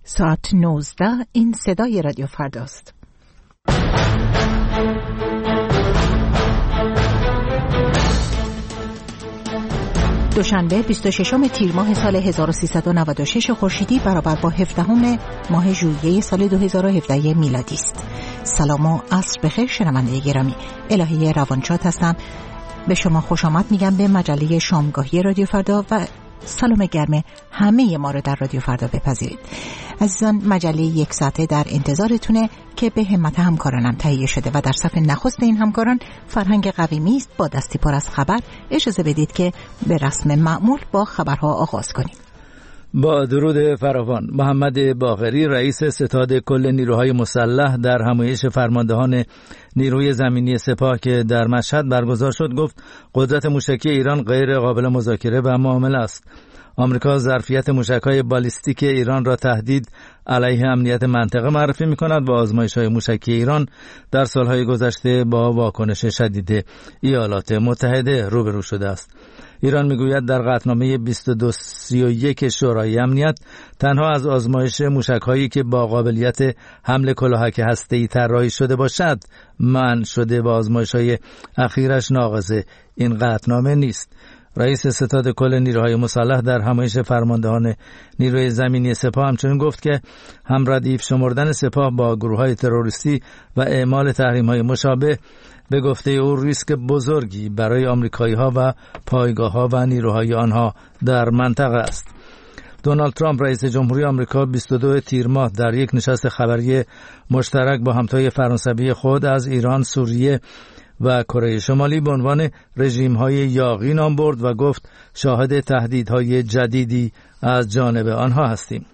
ساعت 19 این صدای رادیو فرداست. دوشنبه 26 تیر ماه سال 1396 خورشیدی برابر با 17 ماه ژوئیه سال 2017 میلادی است. سلام و عصر بخیر شنونده گرامی. الهه روانشاد هستم. به شما خوش آمد میگم به مجله شامگاهی رادیو فردا و سلام گرم همه ما رو در رادیو فردا بپذیرید. عزیزان، مجله یک ساعته در انتظارتونه که به همت همکارانم تهیه شده و در صف نخست این همکاران فرهنگ قویمی است با دستی پر از خبر. اجازه بدید که به رسم معمول با خبرها آغاز کنیم. با درود فراوان، محمد باقری رئیس ستاد کل نیروهای مسلح در همایش فرماندهان نیروی زمینی سپاه که در مشهد برگزار شد گفت قدرت موشکی ایران غیر قابل مذاکره و معامله است. آمریکا ظرفیت موشک‌های بالیستیک ایران را تهدید علیه امنیت منطقه معرفی می‌کند و آزمایش‌های موشکی ایران در سال‌های گذشته با واکنش شدید ایالات متحده روبرو شده است. ایران میگوید در قطعنامه 2231 شورای امنیت تنها از آزمایش موشک‌هایی که با قابلیت حمل کلاهک هسته‌ای طراحی شده باشد منع شده و آزمایش‌های اخیرش ناقض این قطعنامه نیست. رئیس ستاد کل نیروهای مسلح در همایش فرماندهان نیروی زمینی سپاه همچنین گفت که هم ردیف شمردن سپاه با گروه‌های تروریستی و اعمال تحریم‌های مشابه به گفته او ریسک بزرگی برای آمریکایی‌ها و پایگاه‌ها و نیروهای آنها در منطقه است. دونالد ترامپ رئیس جمهوری آمریکا 22 تیر ماه در یک نشست خبری مشترک با همتای فرانسوی خود از ایران، سوریه و کره شمالی به عنوان رژیم‌های یاغی نام برد و گفت شاهد تهدیدهای جدیدی از جانب آنها هستیم.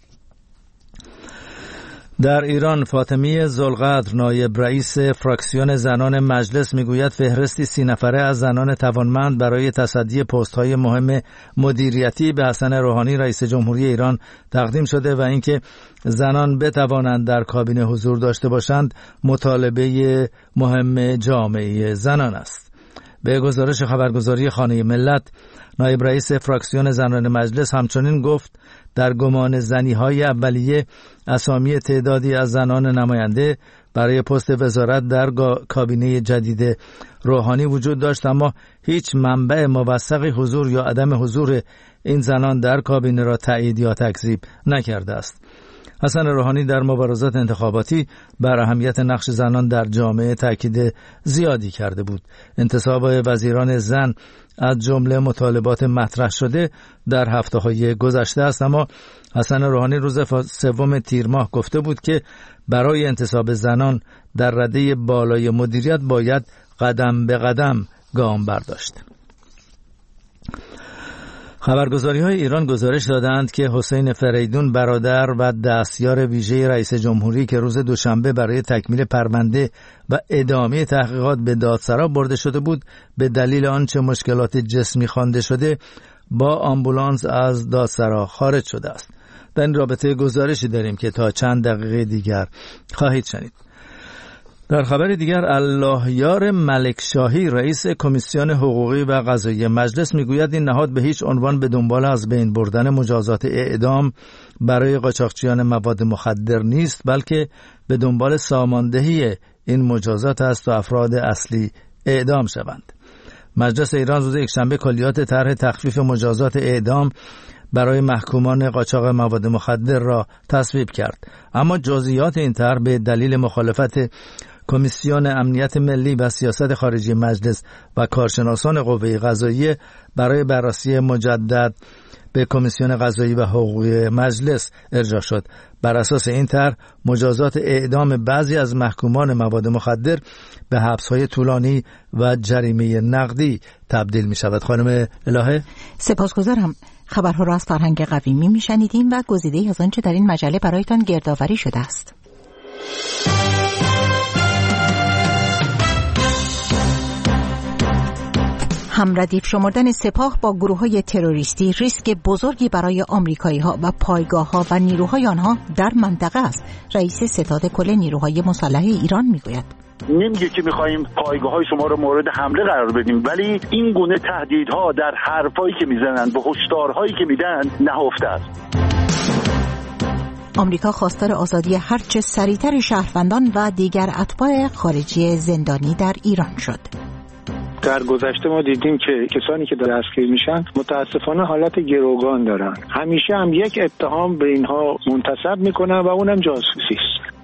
در ایران فاطمی ذوالقدر نایب رئیس فراکسیون زنان مجلس میگوید فهرستی 30 نفره از زنان توانمند برای تصدی پست‌های مهم مدیریتی به حسن روحانی رئیس جمهوری ایران تقدیم شده و اینکه زنان بتوانند در کابینه حضور داشته باشند مطالبه مهم جامعه زنان است. به گزارش خبرگزاری خانه ملت، نایب رئیس فراکسیون زنان مجلس همچنین گفت در گمان زنی‌های اولیه اسامی تعدادی از زنان نماینده برای پست وزارت در کابینه جدید روحانی وجود داشت، اما هیچ منبع موثقی حضور یا عدم حضور این زنان در کابینه را تایید یا تکذیب نکرده است. حسن روحانی در مبارزات انتخاباتی بر اهمیت نقش زنان در جامعه تاکید زیادی کرده بود. انتصاب وزیران زن از جمله مطالبات مطرح شده در هفته‌های گذشته است، اما حسن روحانی روز 3 تیر ماه گفته بود که برای انتصاب زنان در رده بالای مدیریت باید قدم به قدم گام برداشت. خبرگزاری‌های ایران گزارش دادند که حسین فریدون برادر و دستیار ویژه رئیس جمهوری که روز دوشنبه برای تکمیل پرونده و ادامه تحقیقات به دادسرا برده شده بود به دلیل آنچه مشکلات جسمی خوانده شده با آمبولانس از دادسرا خارج شده است. در این رابطه گزارشی داریم که تا چند دقیقه دیگر خواهید شنید. در خبر دیگر، اللهیار ملکشاهی رئیس کمیسیون حقوقی و قضایی مجلس میگوید این نهاد به هیچ عنوان به دنبال از بین بردن مجازات اعدام برای قاچاقچیان مواد مخدر نیست، بلکه به دنبال ساماندهی این مجازات است تا افراد اصلی اعدام شوند. مجلس ایران روز یکشنبه کلیات طرح تخفیف مجازات اعدام برای محکومان قاچاق مواد مخدر را تصویب کرد، اما جزئیات این طرح به دلیل مخالفت کمیسیون امنیت ملی و سیاست خارجی مجلس و کارشناسان قوه قضاییه برای بررسی مجدد به کمیسیون قضایی و حقوقی مجلس ارجاع شد. بر اساس این طرح مجازات اعدام بعضی از محکومان مواد مخدر به حبس‌های طولانی و جریمه نقدی تبدیل می شود. خانم الهه، سپاسگزارم. خبرها را از فرهنگ قویمی می شنیدیم و گزیده‌ای از آنچه در این مجله برایتان گردآوری شده است. هم ردیف شمردن سپاه با گروه‌های تروریستی ریسک بزرگی برای آمریکایی‌ها و پایگاه‌ها و نیروهای آنها در منطقه است. رئیس ستاد کل نیروهای مسلح ایران میگوید نمیگه که میخواییم پایگاه‌های شما رو مورد حمله قرار بدیم، ولی این گونه تهدیدها در حرفایی که میزنن، به هشدارهایی که میدن نهفته است. آمریکا خواستار آزادی هرچه سریعتر شهروندان و دیگر اتباع خارجی زندانی در ایران شد. در گذشته ما دیدیم که کسانی که دستگیر میشن متاسفانه حالت گروگان دارن. همیشه هم یک اتهام به اینها منتسب میکنن و اونم جاسوسی است.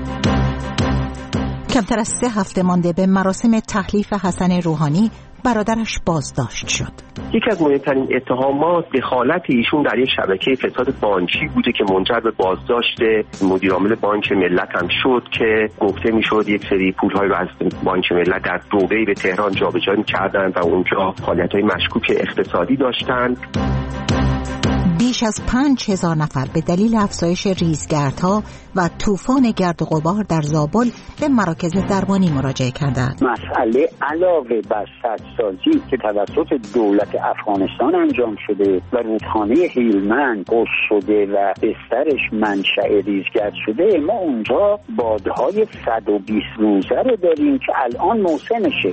کمتر از 3 هفته مانده به مراسم تحلیف حسن روحانی، برادرش بازداشت شد. یکی از مهمترین اتهامات دخالت ایشون در یک شبکه فساد بانکی بوده که منجر به بازداشت مدیر عامل بانک ملت هم شد که گفته میشد یک سری پول‌های رو از بانک ملت در دبی به تهران جابجا می‌کردند و اونجا فعالیت‌های مشکوک اقتصادی داشتند. بیش از 5000 نفر به دلیل افزایش ریزگردها و طوفان گرد و غبار در زابل به مراکز درمانی مراجعه کردند. مسئله علاوه بر سدسازی که توسط دولت افغانستان انجام شده و رودخانه هیلمند قص شده و بسترش منشأ ریزگرد شده، ما اونجا بادهای 120 روزه رو داریم که الان موسمشه.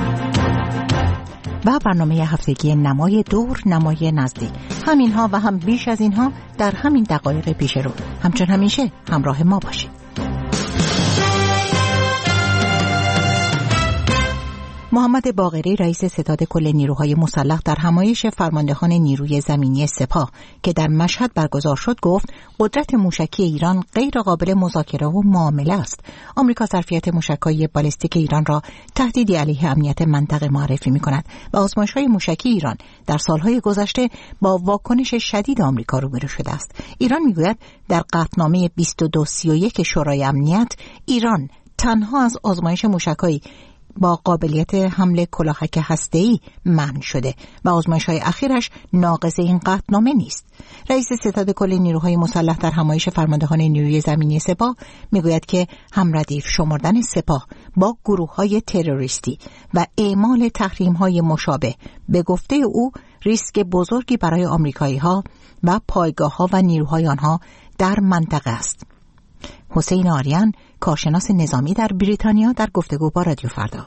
و برنامه هفتگی نمای دور، نمای نزدیک، همینها و هم بیش از اینها در همین دقایق پیش رو. همچون همیشه همراه ما باشید. محمد باقری رئیس ستاد کل نیروهای مسلح در همایش فرماندهان نیروی زمینی سپاه که در مشهد برگزار شد گفت قدرت موشکی ایران غیر قابل مذاکره و معامله است. آمریکا ظرفیت موشک‌های بالستیک ایران را تهدیدی علیه امنیت منطقه معرفی می‌کند و آزمایش‌های موشکی ایران در سالهای گذشته با واکنش شدید آمریکا روبرو شده است. ایران می‌گوید در قطعنامه 2231 شورای امنیت ایران تنها از آزمایش موشک‌های با قابلیت حمل کلاهک هسته‌ای منع شده و آزمایش‌های اخیرش ناقض این قطعنامه نیست. رئیس ستاد کل نیروهای مسلح در همایش فرماندهان نیروی زمینی سپاه میگوید که همردیف شمردن سپاه با گروه‌های تروریستی و اعمال تحریم‌های مشابه به گفته او ریسک بزرگی برای آمریکایی‌ها و پایگاه‌ها و نیروهای آنها در منطقه است. حسین آریان، کارشناس نظامی در بریتانیا، در گفتگو با رادیو فردا: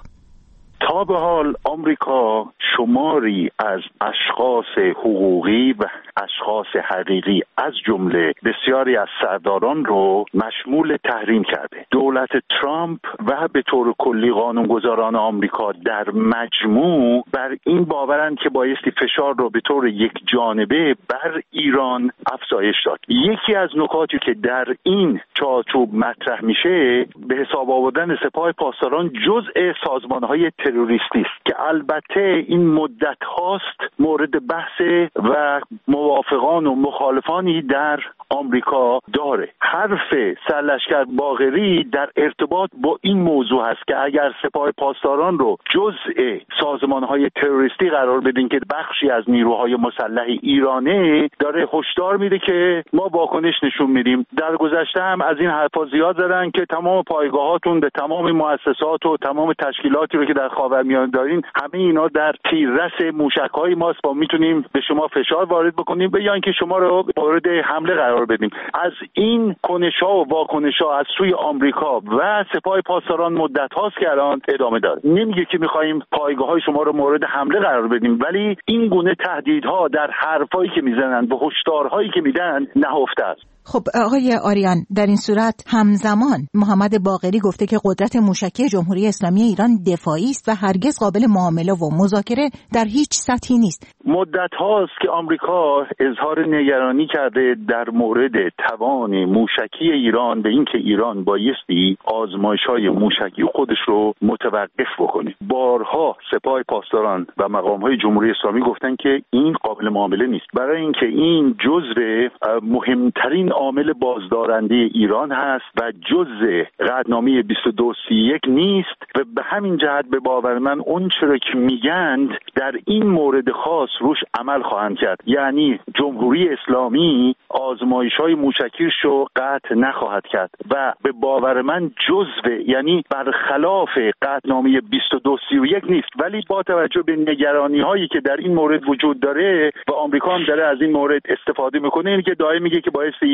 تا به حال آمریکا شماری از اشخاص حقوقی و اشخاص حقیقی از جمله بسیاری از سرداران رو مشمول تحریم کرده. دولت ترامپ و به طور کلی قانونگذاران آمریکا در مجموع بر این باورند که بایستی فشار رو به طور یک جانبه بر ایران افزایش داد. یکی از نکاتی که در این چارچوب مطرح میشه به حساب آوردن سپاه پاسداران جزء سازمان‌های تروریستی است که البته این مدت هاست مورد بحث و موافقان و مخالفانی در آمریکا داره. حرف سرلشکر باقری در ارتباط با این موضوع هست که اگر سپاه پاسداران رو جزء سازمان‌های تروریستی قرار بدین که بخشی از نیروهای مسلح ایرانه، داره هشدار میده که ما واکنش نشون میدیم. در گذشته هم از این حرفا زیاد زدن که تمام پایگاهاتون به تمام مؤسسات و تمام تشکیلاتی رو که در خاورمیانه دارین همه اینا در تیررس موشک‌های ماست، با میتونیم به شما فشار وارد بکنیم یا اینکه شما رو مورد حمله قرار بدیم. از این کنش‌ها و واکنش‌ها از سوی آمریکا و سپاه پاسداران مدت هاست که الان ادامه داره. نمیگه که می‌خوایم پایگاه‌های شما رو مورد حمله قرار بدیم، ولی این گونه تهدیدها در حرفایی که میزنن و هشدارهایی که میدن نهفته است. خب آقای آریان، در این صورت همزمان محمد باقری گفته که قدرت موشکی جمهوری اسلامی ایران دفاعی است و هرگز قابل معامله و مذاکره در هیچ سطحی نیست. مدت هاست که آمریکا اظهار نگرانی کرده در مورد توان موشکی ایران، به اینکه ایران بایستی آزمایش‌های موشکی خودش رو متوقف بکنه. بارها سپاه پاسداران و مقام‌های جمهوری اسلامی گفتن که این قابل معامله نیست، برای اینکه این جزء مهمترین عامل بازدارنده ایران هست و جزء قطعنامه 2231 نیست و به همین جهت به باور من اون چرا که میگند در این مورد خاص روش عمل خواهند کرد. یعنی جمهوری اسلامی آزمایش‌های موشکیش رو قطع نخواهد کرد و به باور من جزء، یعنی برخلاف قطعنامه 2231 نیست، ولی با توجه به نگرانی‌هایی که در این مورد وجود داره و آمریکا هم داره از این مورد استفاده میکنه، این که دائم میگه که بایستی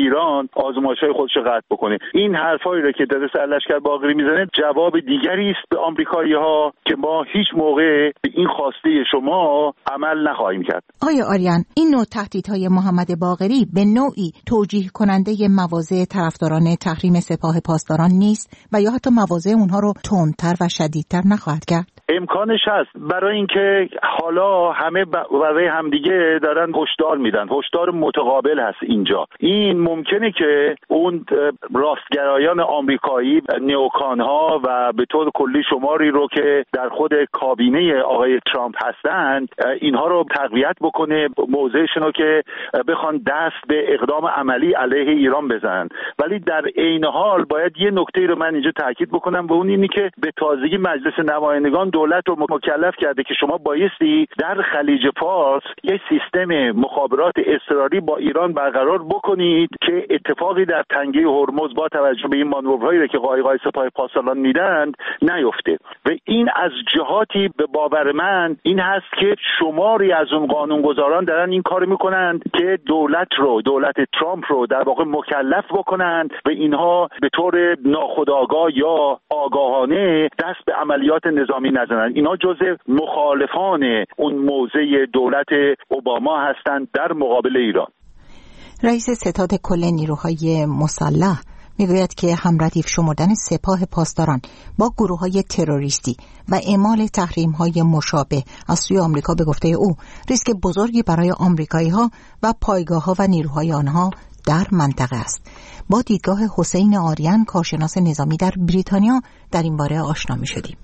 ایران آزمایش‌های خودش رو قطع بکنه. این حرفایی رو که داره سرلشکر باقری میزنه جواب دیگری است به آمریکایی‌ها که ما هیچ موقع به این خواسته شما عمل نخواهیم کرد. آیا آریان این نوع تهدیدهای محمد باقری به نوعی توجیه کننده مواضع طرفداران تحریم سپاه پاسداران نیست و یا حتی مواضع اونها رو تندتر و شدیدتر نخواهد کرد؟ امکانش هست، برای اینکه حالا همه برای همدیگه دارن هشدار میدن، هشدار متقابل هست اینجا. این ممکنه که اون راستگرایان آمریکایی، نیوکانها و به طور کلی شماری رو که در خود کابینه آقای ترامپ هستند اینها رو تقویت بکنه، موضعشون رو که بخوان دست به اقدام عملی علیه ایران بزنن. ولی در عین حال باید یه نکته رو من اینجا تاکید بکنم و اون اینی که به تازگی مجلس نمایندگان دولت رو مکلف کرده که شما بایستی در خلیج فارس یک سیستم مخابرات اضطراری با ایران برقرار بکنید که اتفاقی در تنگه هرمز با توجه به این مانورهایی که قایق‌های سپاه پاسداران میدند نیفته. و این از جهاتی به باور من این هست که شماری از اون قانونگذاران دارن این کار میکنند که دولت ترامپ رو در واقع مکلف بکنند و اینها به طور ناخودآگاه یا آگاهانه دست به عملیات نظامی نزنند. اینا جزء مخالفان اون موضع دولت اوباما هستند در مقابل ایران. رئیس ستاد کل نیروهای مسلح میگوید که همردیف شمردن سپاه پاسداران با گروه‌های تروریستی و اعمال تحریم‌های مشابه از سوی آمریکا به گفته او ریسک بزرگی برای آمریکایی‌ها و پایگاه‌ها و نیروهای آنها در منطقه است. با دیدگاه حسین آریان کارشناس نظامی در بریتانیا در این باره آشنا می‌شدیم.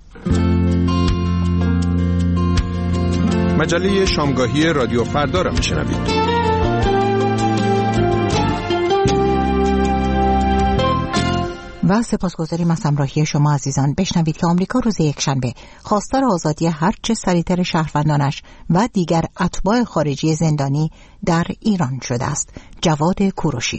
مجله شامگاهی رادیو فردا را میشنوید. و سپاسگزاریم از همراهی شما عزیزان. بشنوید که آمریکا روز یکشنبه خواستار آزادی هرچه سریعتر شهروندانش و دیگر اتباع خارجی زندانی در ایران شده است. جواد کوروشی.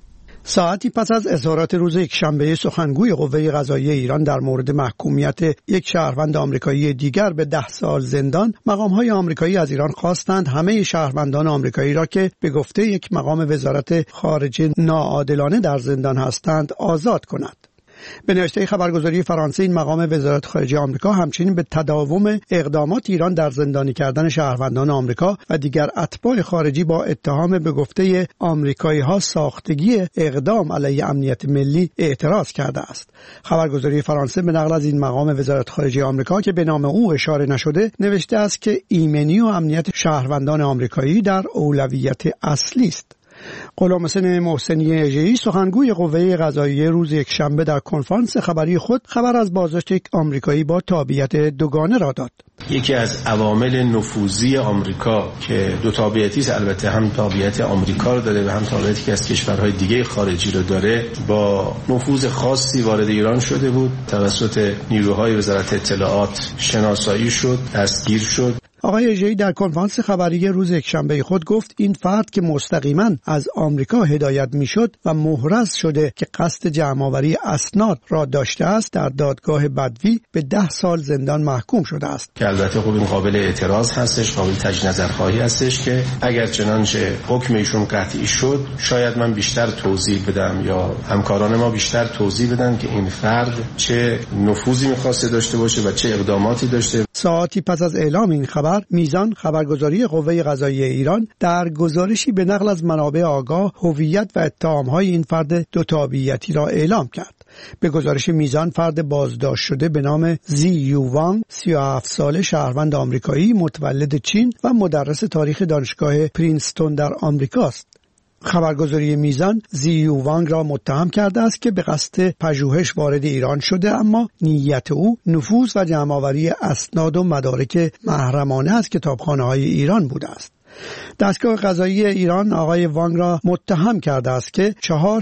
ساعتی پس از اظهارات روز یکشنبه سخنگوی قوه قضاییه ایران در مورد محکومیت یک شهروند آمریکایی دیگر به 10 سال زندان، مقام‌های آمریکایی از ایران خواستند همه شهروندان آمریکایی را که به گفته یک مقام وزارت خارجه ناعادلانه در زندان هستند آزاد کند. به نوشته خبرگزاری فرانسه این مقام وزارت خارجه آمریکا همچنین به تداوم اقدامات ایران در زندانی کردن شهروندان آمریکا و دیگر اتباع خارجی با اتهام به گفته آمریکایی‌ها ساختگی اقدام علیه امنیت ملی اعتراض کرده است. خبرگزاری فرانسه به نقل از این مقام وزارت خارجه آمریکا که به نام او اشاره نشده نوشته است که ایمنی و امنیت شهروندان آمریکایی در اولویت اصلی است. غلامحسین محسنی اژه‌ای سخنگوی قوه قضاییه روز یکشنبه در کنفرانس خبری خود خبر از بازداشت یک آمریکایی با تابعیت دوگانه را داد. یکی از عوامل نفوذی آمریکا که دو تابعیتی است، البته هم تابعیت آمریکا رو داره و هم تابعیتی که از کشورهای دیگه خارجی رو داره، با نفوذ خاصی وارد ایران شده بود، توسط نیروهای وزارت اطلاعات شناسایی شد، دستگیر شد. آقای اژه‌ای در کنفرانس خبری روز یکشنبه خود گفت این فرد که مستقیما از آمریکا هدایت میشد و محرز شده که قصد جمع‌آوری اسناد را داشته است در دادگاه بدوی به 10 سال زندان محکوم شده است. که البته خب این قابل اعتراض هستش، قابل تجدید نظرخواهی هستش که اگر چنانچه حکم ایشون قطعی شد شاید من بیشتر توضیح بدم یا همکاران ما بیشتر توضیح بدن که این فرد چه نفوذی می‌خواسته داشته باشه و چه اقداماتی داشته. ساعتی پس از اعلام این خبر، میزان خبرگزاری قوه قضاییه ایران در گزارشی به نقل از منابع آگاه هویت و اتهام‌های این فرد دو تابعیتی را اعلام کرد. به گزارش میزان فرد بازداشت شده به نام زی یووانگ 37 ساله شهروند آمریکایی متولد چین و مدرس تاریخ دانشگاه پرینستون در آمریکاست. خبرگزاری میزان زی یووانگ را متهم کرده است که به قصد پژوهش وارد ایران شده، اما نیت او نفوذ و جمع‌آوری اسناد و مدارک محرمانه از کتابخانه‌های ایران بوده است. دستگاه قضایی ایران آقای وانگ را متهم کرده است که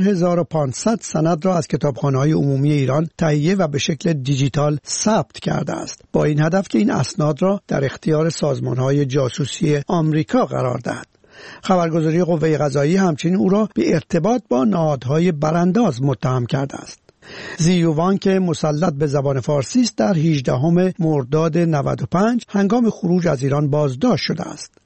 4500 سند را از کتابخانه‌های عمومی ایران تهیه و به شکل دیجیتال ثبت کرده است، با این هدف که این اسناد را در اختیار سازمان‌های جاسوسی آمریکا قرار دهد. خبرگزاری قوه قضاییه همچنین او را به ارتباط با نهادهای برانداز متهم کرده است. زی یووانگ که مسلط به زبان فارسی است در 18 مرداد 95 هنگام خروج از ایران بازداشت شده است.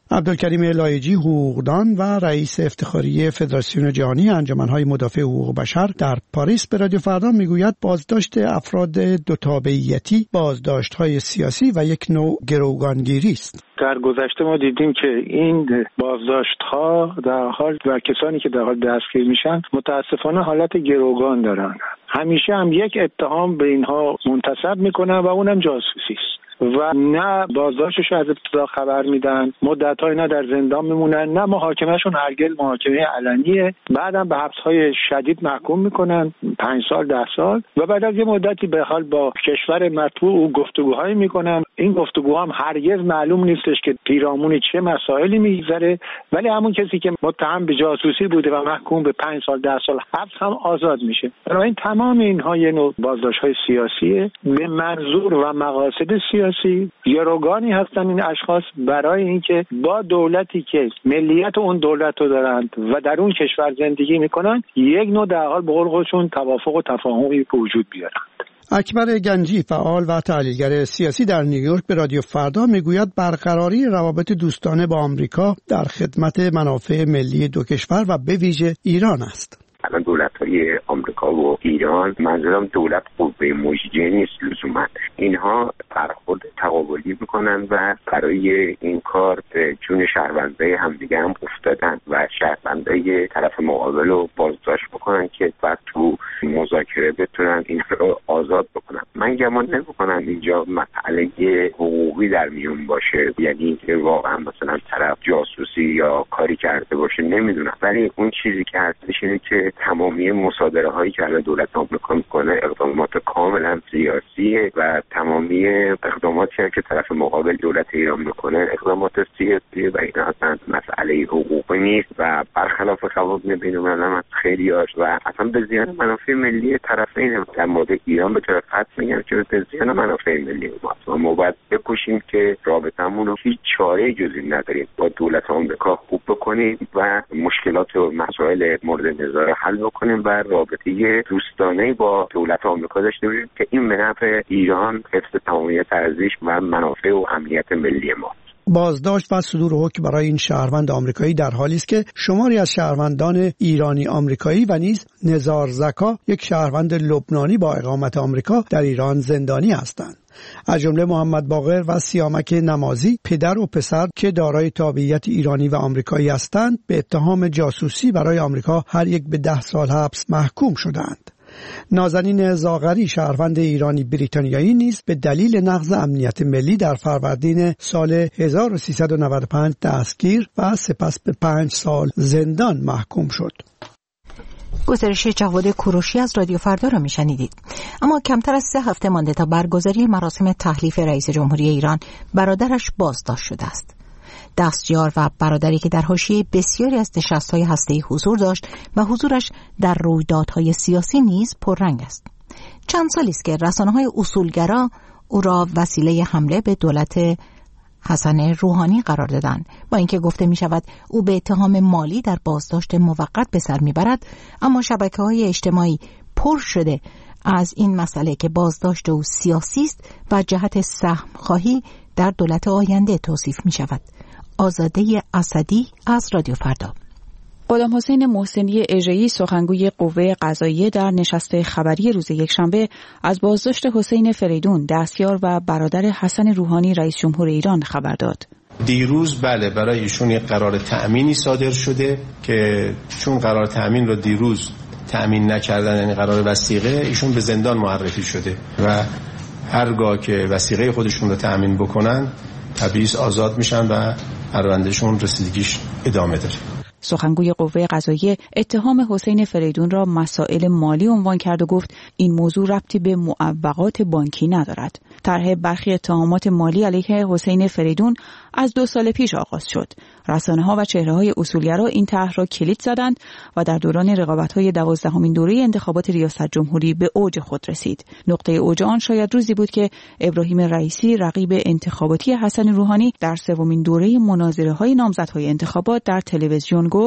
عبدالکریم لایجی، حقوقدان و رئیس افتخاری فدراسیون جهانی انجمن‌های مدافع حقوق بشر در پاریس به رادیو فردا میگوید بازداشت افراد دو تابعیتی بازداشت‌های سیاسی و یک نوع گروگانگیری است. در گذشته ما دیدیم که این بازداشت‌ها در حال و کسانی که در حال دستگیر میشن متاسفانه حالت گروگان دارن. همیشه هم یک اتهام به اینها منتسب میکنن و اونم جاسوسی است و نه بازداشتش از ابتدا خبر میدن، مدت‌های نه در زندان میمونن، نه محاکمهشون هرگز محاکمه علنیه، بعدم به حبس‌های شدید محکوم میکنن 5 سال 10 سال و بعد از یه مدتی به حال با کشور مطبوع گفتگوهایی میکنن. این گفتگوها هم هرگز معلوم نیستش که پیرامون چه مسائلی میگذره، ولی همون کسی که متهم به جاسوسی بوده و محکوم به 5 سال 10 سال حبس هم آزاد میشه. بنابراین تمام اینها یه نوع بازداشت‌های سیاسیه به منظور و مقاصد سیاسی. گروگانی هستن این اشخاص برای اینکه با دولتی که ملیت اون دولت رو دارند و در اون کشور زندگی میکنن یک نوع در حال به قول خودشون توافق و تفاهمی به وجود بیارند. اکبر گنجی، فعال و تحلیلگر سیاسی در نیویورک، به رادیو فردا میگوید برقراری روابط دوستانه با آمریکا در خدمت منافع ملی دو کشور و به ویژه ایران است. الان دولت‌های آمریکا و ایران، منظورم دولت قوه مژده نیست لزوما، اینها برخورد تقابلی میکنن و برای این کار به جون شهروندای همدیگه هم افتادن و شهروندای طرف مقابل رو بازداشت بکنن که بعد تو مذاکره بتونن این رو آزاد بکنن. من گمان نمی‌کنم اینجا مسئله حقوقی در میون باشه، یعنی اینکه واقعا مثلا طرف جاسوسی یا کاری کرده باشه، نمیدونم، ولی اون چیزی که هستش اینه که تمامی مصادره هایی که الان دولت آمریکا میکنه اقدامات کاملا سیاسیه و تمامی اقداماتی که طرف مقابل دولت ایران میکنه اقدامات سیاسیه و این اصلا مسئله حقوقی نیست و برخلاف قوانین بین‌المللی خیلیاش و اصلا به زیان منافع ملی طرفین. در مورد ایران به طرف خط میگم که به زیان منافع ملی ما باید بکوشیم که رابطمون رو هیچ چاره جزی نداریم با دولت آمریکا خوب بکنیم و مشکلات و مسائل مورد نظر حل بکنیم و رابطه دوستانه با دولت آمریکا داشته باشیم که این به نفع ایران، حفظ تمامیت ارزش و منافع و امنیت ملی ما. بازداشت و صدور حکم برای این شهروند آمریکایی در حالی است که شماری از شهروندان ایرانی آمریکایی و نیز نزار زکا، یک شهروند لبنانی با اقامت آمریکا، در ایران زندانی هستند. از جمله محمد باقر و سیامک نمازی، پدر و پسر که دارای تابعیت ایرانی و آمریکایی هستند، به اتهام جاسوسی برای آمریکا هر یک به 10 سال حبس محکوم شدند. نازنین زاغری، شهروند ایرانی بریتانیایی، نیز به دلیل نقض امنیت ملی در فروردین سال 1395 دستگیر و سپس به 5 سال زندان محکوم شد. گزارش جواد کوروشی از رادیو فردا را میشنیدید. اما کمتر از 3 هفته مانده تا برگزاری مراسم تحلیف رئیس جمهوری ایران، برادرش بازداشت شده است. دستیار و برادری که در حاشیه بسیاری از نشست‌های هسته‌ای حضور داشت و حضورش در رویدادهای سیاسی نیز پررنگ است. چند سالی است که رسانه‌های اصولگرا او را وسیله حمله به دولت حسن روحانی قرار دادند، با اینکه گفته می شود او به اتهام مالی در بازداشت موقت به سر می برد، اما شبکه‌های اجتماعی پر شده از این مسئله که بازداشت او سیاسی است و جهت سهم خواهی در دولت آینده توصیف می شود. آزاده اسدی از رادیو فردا. غلام حسین محسنی اژه‌ای، سخنگوی قوه قضاییه، در نشست خبری روز یکشنبه از بازداشت حسین فریدون، دستیار و برادر حسن روحانی رئیس جمهور ایران خبر داد. دیروز بله برای ایشون یک قرار تأمینی صادر شده که چون قرار تأمین رو دیروز تأمین نکردن، یعنی قرار وثیقه، ایشون به زندان معرفی شده و هرگاه که وثیقه خودشون رو تأمین بکنن طبیعی آزاد میشن و پروندهشون رسیدگیش ادامه داره. سخنگوی قوه قضاییه اتهام حسین فریدون را مسائل مالی عنوان کرد و گفت این موضوع ربطی به معوقات بانکی ندارد. طرح برخی اتهامات مالی علیه حسین فریدون از 2 سال پیش آغاز شد. رسانه‌ها و چهره‌های اصولگرا این طرح را کلید زدند و در دوران رقابت‌های 12مین دوره انتخابات ریاست جمهوری به اوج خود رسید. نقطه اوج آن شاید روزی بود که ابراهیم رئیسی، رقیب انتخاباتی حسن روحانی، در 3مین دوره مناظره‌های نامزدهای انتخابات در تلویزیون گفت: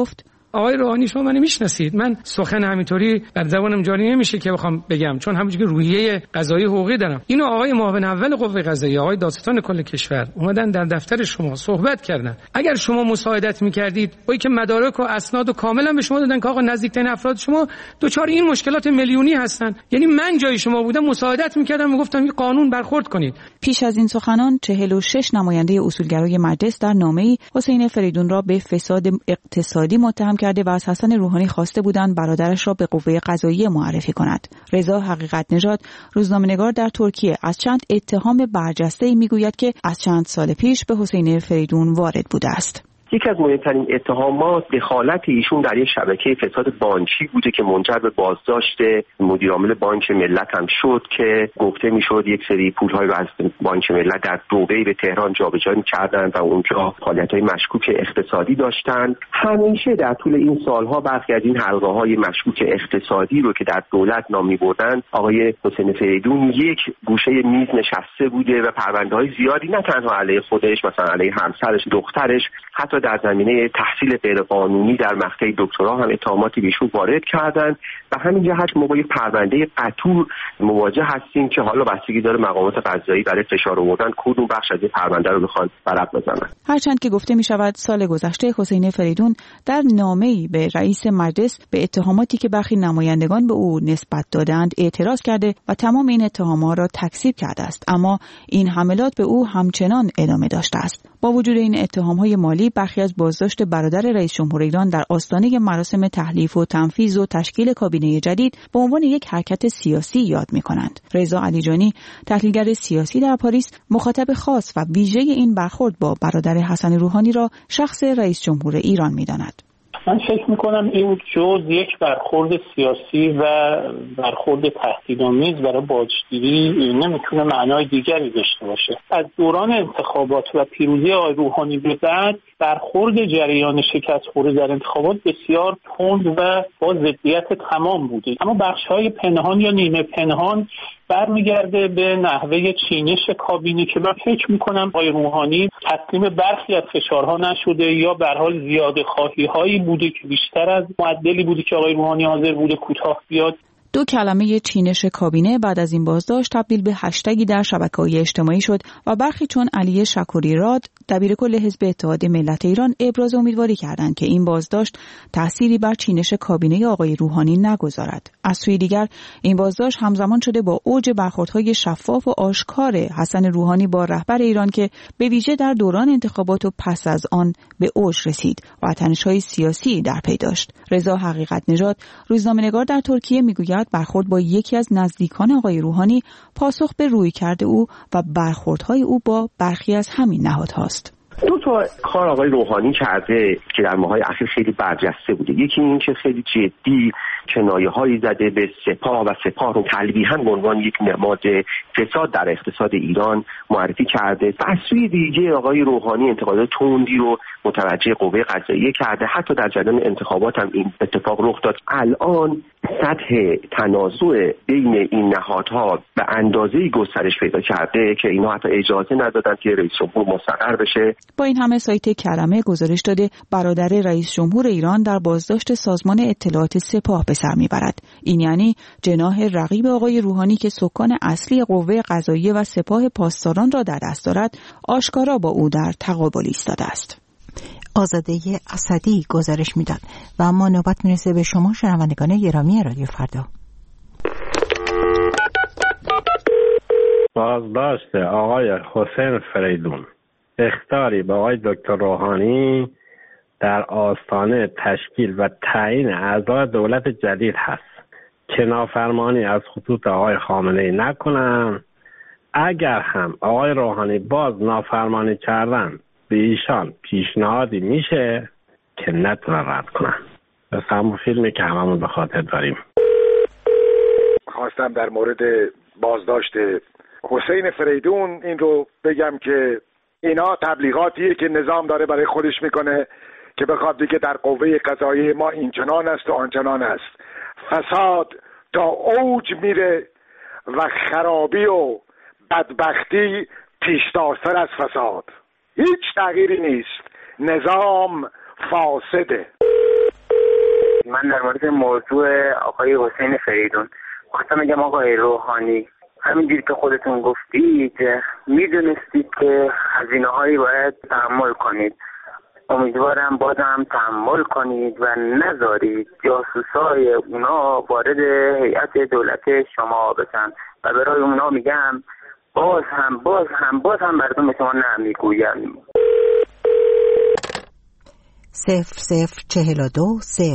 آقای روحانی شما منو میشناسید، من سخن همینطوری بر زبانم جاری نمیشه که بخوام بگم، چون همونجوری که روحیه قضایی حقوقی دارم. اینو آقای معاون اول قوه قضاییه، آقای دادستان کل کشور اومدن در دفتر شما صحبت کردن. اگر شما مساعدت میکردید با اینکه مدارک و اسناد و کاملا به شما دادن که آقا نزدیکترین افراد شما دچار این مشکلات میلیونی هستن، یعنی من جای شما بودم مساعدت میکردم و گفتم این قانون برخورد کنید. پیش از این سخنان 46 نماینده اصولگرای مجلس در نامه‌ای حسین فریدون را به فساد اقتصادی متهم کرده و از حسن روحانی خواسته بودند برادرش را به قوه قضاییه معرفی کند. رضا حقیقت نژاد روزنامه‌نگار در ترکیه از چند اتهام برجسته‌ای میگوید که از چند سال پیش به حسین فریدون وارد بوده است. یکی از مهمترین اتهامات دخالت ایشون در یک شبکه فساد بانکی بوده که منجر به بازداشت مدیرعامل بانک ملت هم شد که گفته میشد یک سری پول‌های رو از بانک ملت در دبی به تهران جابجا می‌کردند و اونجا فعالیت‌های مشکوک اقتصادی داشتند. همیشه در طول این سالها برخی از این حلقه‌های مشکوک اقتصادی رو که در دولت نام می‌بردند آقای حسین فریدون یک گوشه میز نشسته بوده و پرونده‌های زیادی نه تنها علیه خودش، مثلا علیه همسرش، دخترش، حتی در زمینه تحصیل غیرقانونی در مقطع دکترا هم اتهاماتی بهشون وارد کردند و همین جهت ما با یک پرونده قطور مواجه هستیم که حالا بستگی داره مقامات قضایی برای فشار آوردن کدوم بخش از این پرونده رو بخوان ورق بزنن. هرچند که گفته می شود سال گذشته حسین فریدون در نامه‌ای به رئیس مجلس به اتهاماتی که برخی نمایندگان به او نسبت دادند اعتراض کرده و تمام این اتهامات را تکذیب کرده است، اما این حملات به او همچنان ادامه داشته است. با وجود این اتهام‌های مالی برخی از بازداشت برادر رئیس جمهور ایران در آستانه مراسم تحلیف و تنفیذ و تشکیل کابینه جدید به عنوان یک حرکت سیاسی یاد می‌کنند. رضا علیجانی، تحلیلگر سیاسی در پاریس، مخاطب خاص و ویژه این برخورد با برادر حسن روحانی را شخص رئیس جمهور ایران می‌داند. من فکر میکنم این جز یک برخورد سیاسی و برخورد تهدیدآمیز برای باجگیری نمیتونه معنای دیگری داشته باشه. از دوران انتخابات و پیروزی آقای روحانی به بعد برخورد جریان شکست خورده در انتخابات بسیار تند و با ضدیت تمام بوده، اما بخش‌های پنهان یا نیمه پنهان برمیگرده به نحوه چینش کابینه که من فکر میکنم آقای روحانی تسلیم برخی از فشارها نشده یا به هر حال زیاده خواهی‌هایی بوده که بیشتر از معدلی بوده که آقای روحانی حاضر بوده کوتاه بیاد. دو کلمه چینش کابینه بعد از این بازداشت تبدیل به هشتگی در شبکه‌های اجتماعی شد و برخی چون علی شکوری راد دبیرکل حزب اتحاد ملت ایران ابراز امیدواری کردند که این بازداشت تأثیری بر چینش کابینه آقای روحانی نگذارد. از سوی دیگر این بازداشت همزمان شده با اوج برخوردهای شفاف و آشکار حسن روحانی با رهبر ایران که به ویژه در دوران انتخابات و پس از آن به اوج رسید و تنش‌های سیاسی در پی داشت. رضا حقیقت نژاد روزنامه‌نگار در ترکیه میگوید برخورد با یکی از نزدیکان آقای روحانی پاسخ به رویکرد او و برخوردهای او با برخی از همین نهادهاست. دو تا کار آقای روحانی کرده که در ماهای اخیر خیلی برجسته بوده. یکی این که خیلی جدی کنایه‌هایی زده به سپاه و سپاه رو تلویحاً به عنوان یک نماد فساد در اقتصاد ایران معرفی کرده. و از سوی دیگه آقای روحانی انتقادات تندی رو متوجه قوه قضاییه کرده. حتی در جریان انتخابات هم این اتفاق رخ داد. الان سطح تنازع بین این نهادها به اندازه‌ای گسترش پیدا کرده که اینا حتی اجازه ندادن که رئیس جمهور مستقر بشه. با این همه سایت کرمه گزارش داده برادر رئیس جمهور ایران در بازداشت سازمان اطلاعات سپاه به سر میبرد. این یعنی جناح رقیب آقای روحانی که سکان اصلی قوه قضاییه و سپاه پاسداران را در دست دارد آشکارا با او در تقابل ایستاده است. آزاده اسدی گزارش میداد و اما نوبت میرسه به شما شنوندگان گرامی رادیو فردا. بازداشت آقای حسین فریدون، اخطاری به آقای دکتر روحانی در آستانه تشکیل و تعیین اعضای دولت جدید هست که نافرمانی از خطوط آقای خامنه‌ای نکنن. اگر هم آقای روحانی باز نافرمانی کردن به ایشان پیشنهادی میشه که نتونن رد کنن. بس همون فیلمی که هممون به خاطر داریم. خواستم در مورد بازداشت حسین فریدون این رو بگم که اینا تبلیغاتیه که نظام داره برای خودش میکنه که بخواد دیگه در قوه قضاییه ما اینچنان است و آنچنان است. فساد تا اوج میره و خرابی و بدبختی پیشتازتر از فساد. هیچ تغییری نیست. نظام فاسده. من در مورد موضوع آقای حسین فریدون خواستم بگم آقای روحانی، همینجوری که خودتون گفتید میدونستید که هزینه‌هایی باید تحمل کنید. امیدوارم بازم تحمل کنید و نذارید جاسوسای اونا وارد هیئت دولت شما بشن و برای اونا میگم باز هم مردم شما نمیگویم. 0042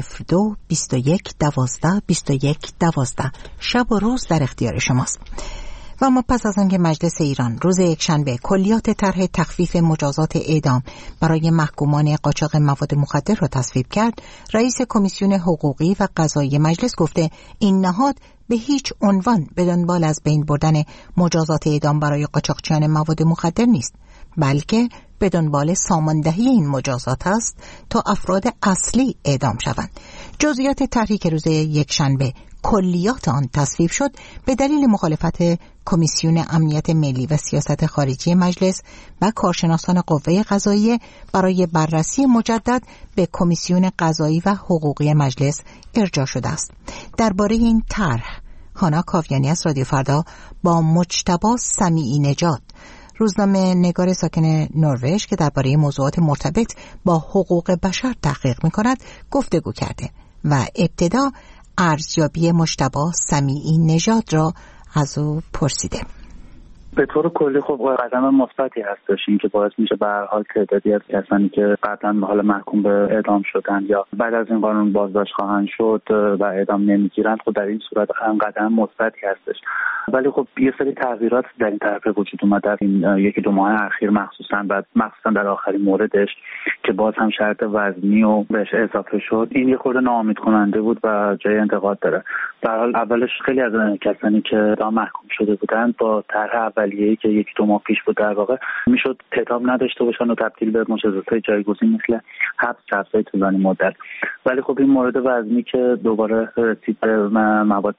02 21 12 21 12 شب و روز در اختیار شماست. و اما پس از آنکه مجلس ایران روز یکشنبه کلیات طرح تخفیف مجازات اعدام برای محکومان قاچاق مواد مخدر را تصویب کرد، رئیس کمیسیون حقوقی و قضایی مجلس گفته این نهاد به هیچ عنوان به دنبال از بین بردن مجازات اعدام برای قاچاقچیان مواد مخدر نیست، بلکه به دنبال ساماندهی این مجازات است تا افراد اصلی اعدام شوند. جزئیات طرحی که روز یکشنبه کلیات آن تصویب شد به دلیل مخالفت کمیسیون امنیت ملی و سیاست خارجی مجلس و کارشناسان قوه قضاییه برای بررسی مجدد به کمیسیون قضایی و حقوقی مجلس ارجاع شده است. درباره این طرح هانا کاویانی از رادیو فردا با مجتبی سمیعی نژاد، روزنامه نگار ساکن نروژ که درباره موضوعات مرتبط با حقوق بشر تحقیق می‌کند گفتگو کرده و ابتدا ارزیابی مجتبی سمیعی نژاد را از او پرسیده. به طور کلی خب قدم مثبتی هستش، این که باعث میشه به هر حال تعدادی از کسانی که قطعا به حال محکوم به اعدام شدن یا بعد از این قانون بازداشت خواهند شد و اعدام نمیگیرند، خب در این صورت هم قدم مثبتی هستش. ولی خب یه سری تغییرات در این طرح وجود اومد در این یکی دو ماه اخیر، مخصوصا در آخرین موردش که باز هم شرط وزنی و بهش اضافه شد. این یه خورده ناامید کننده بود و جای انتقاد داره. در حال اولش خیلی از کسانی که اعدام محکوم شده بودند با طرح اولیه‌ای که یکی دو ماه پیش بود در واقع میشد اعدام نداشته باشن و تبدیل به مجازات جایگزین مثل حبس طولانی مدت. ولی خب این مورد وزنی که دوباره رسید به مواد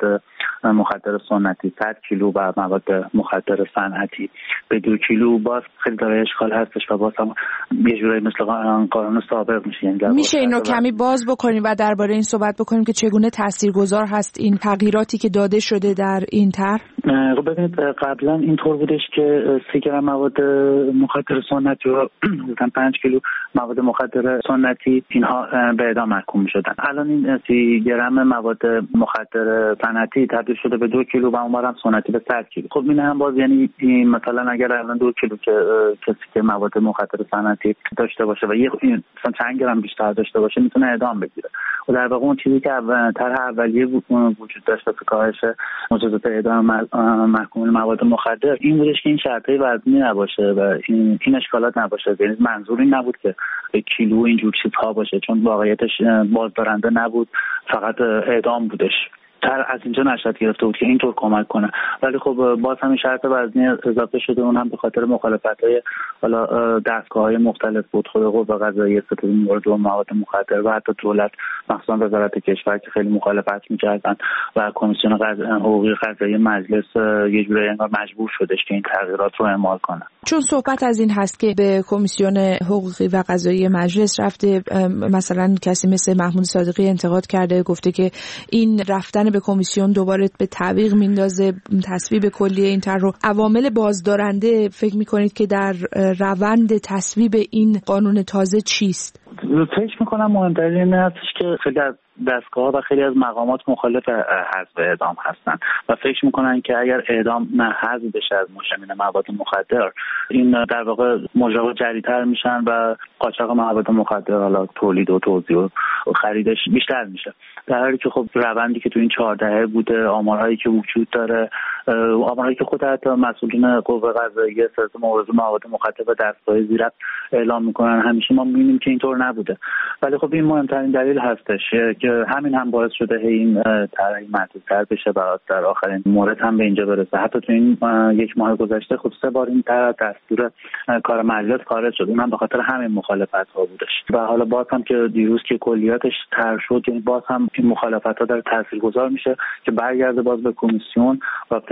مخدر سنتی 100 کیلو و مواد مخدر صنعتی به 2 کیلو باز خیلی داره اشکال هستش و باز هم یه جورایی مثل قانون سابق میشه. میشه اینو کمی باز بکنیم و درباره این صحبت بکنیم که چگونه تاثیرگذار هست این تغییراتی که داده شده در این طرح؟ خب ببینید قبلا اینطور بودش که 3 گرم مواد مخدر سنتی و 5 کیلو مواد مخدر سنتی اینها به اعدام محکوم می‌شدن. الان این 3 گرم مواد مخدر صنعتی تبدیل شده به 2 کیلو و اونم سنتی به 100 کیلو. خب این هم باز یعنی مثلا اگر الان 2 کیلو که کسی که مواد مخدر صنعتی داشته باشه و یه مثلا چند گرم بیشتر داشته باشه میتونه اعدام بگیره. و در واقع اون چیزی که طرح اولیه وجود داشت واسه کاهش مجازات اعدام محکوم مواد مخدر این بودش که این شرطای وزنی نباشه و این اشکالات نباشه. یعنی منظور این نبود که کیلو اینجور چیزها باشه، چون واقعیتش بازدارنده نبود، فقط اعدام بودش. از اینجا نشأت گرفته بود که اینطور کمک کنه. ولی خب باز همین شرط وزنی اضافه شده، اون هم به خاطر مخالفت‌های حالا دستگاه‌های مختلف بود، خود قوه قضاییه، ستاد مورد و مواد مخدر و حتی دولت مخصوصا وزارت کشور که خیلی مخالفت می‌کردن و کمیسیون حقوقی قضایی مجلس یه جوری انگار مجبور شدش که این تغییرات رو اعمال کنه. چون صحبت از این هست که به کمیسیون حقوقی و قضایی مجلس رفته، مثلا کسی مثل محمود صادقی انتقاد کرده، گفته که این رفتن به کمیسیون دوباره به تعویق میندازه تصویب کلی این طرح رو. عوامل بازدارنده فکر میکنید که در روند تصویب این قانون تازه چیست؟ فکر میکنم مهمترین این هستش که خیلی از دستگاه و خیلی از مقامات مخالف حذف اعدام هستن و فکر میکنن که اگر اعدام حذف بشه از مشامین مواد مخدر، این در واقع مجرا جری‌تر میشن و قاچاق مواد مخدر حالا تولید و توزیع و خریدش بیشتر میشه. در حالی که خب روندی که تو این 4 دهه بوده، آمارهایی که وجود داره، آمارهایی که خود حتی مسئولین قوه قضاییه سازمان مبارزه مواد مخدر و دستگاه زیرک اعلام میکنن، همیشه ما میبینیم که اینطور نبوده. ولی خب این مهمترین دلیل هستش که همین هم باعث شده این طرح محدودتر بشه و در آخرین مورد هم به اینجا برسه. حتی تو این 1 ماه گذشته خب 3 بار این طرح دستور کار مجلس خارج شد، اونم به خاطر همین مخالفت‌ها بودش. و حالا باز هم که دیروز که کلیاتش طرح شد، یعنی باز هم این مخالفت‌ها داره تاثیرگذار میشه که برگرده باز به کمیسیون و فکر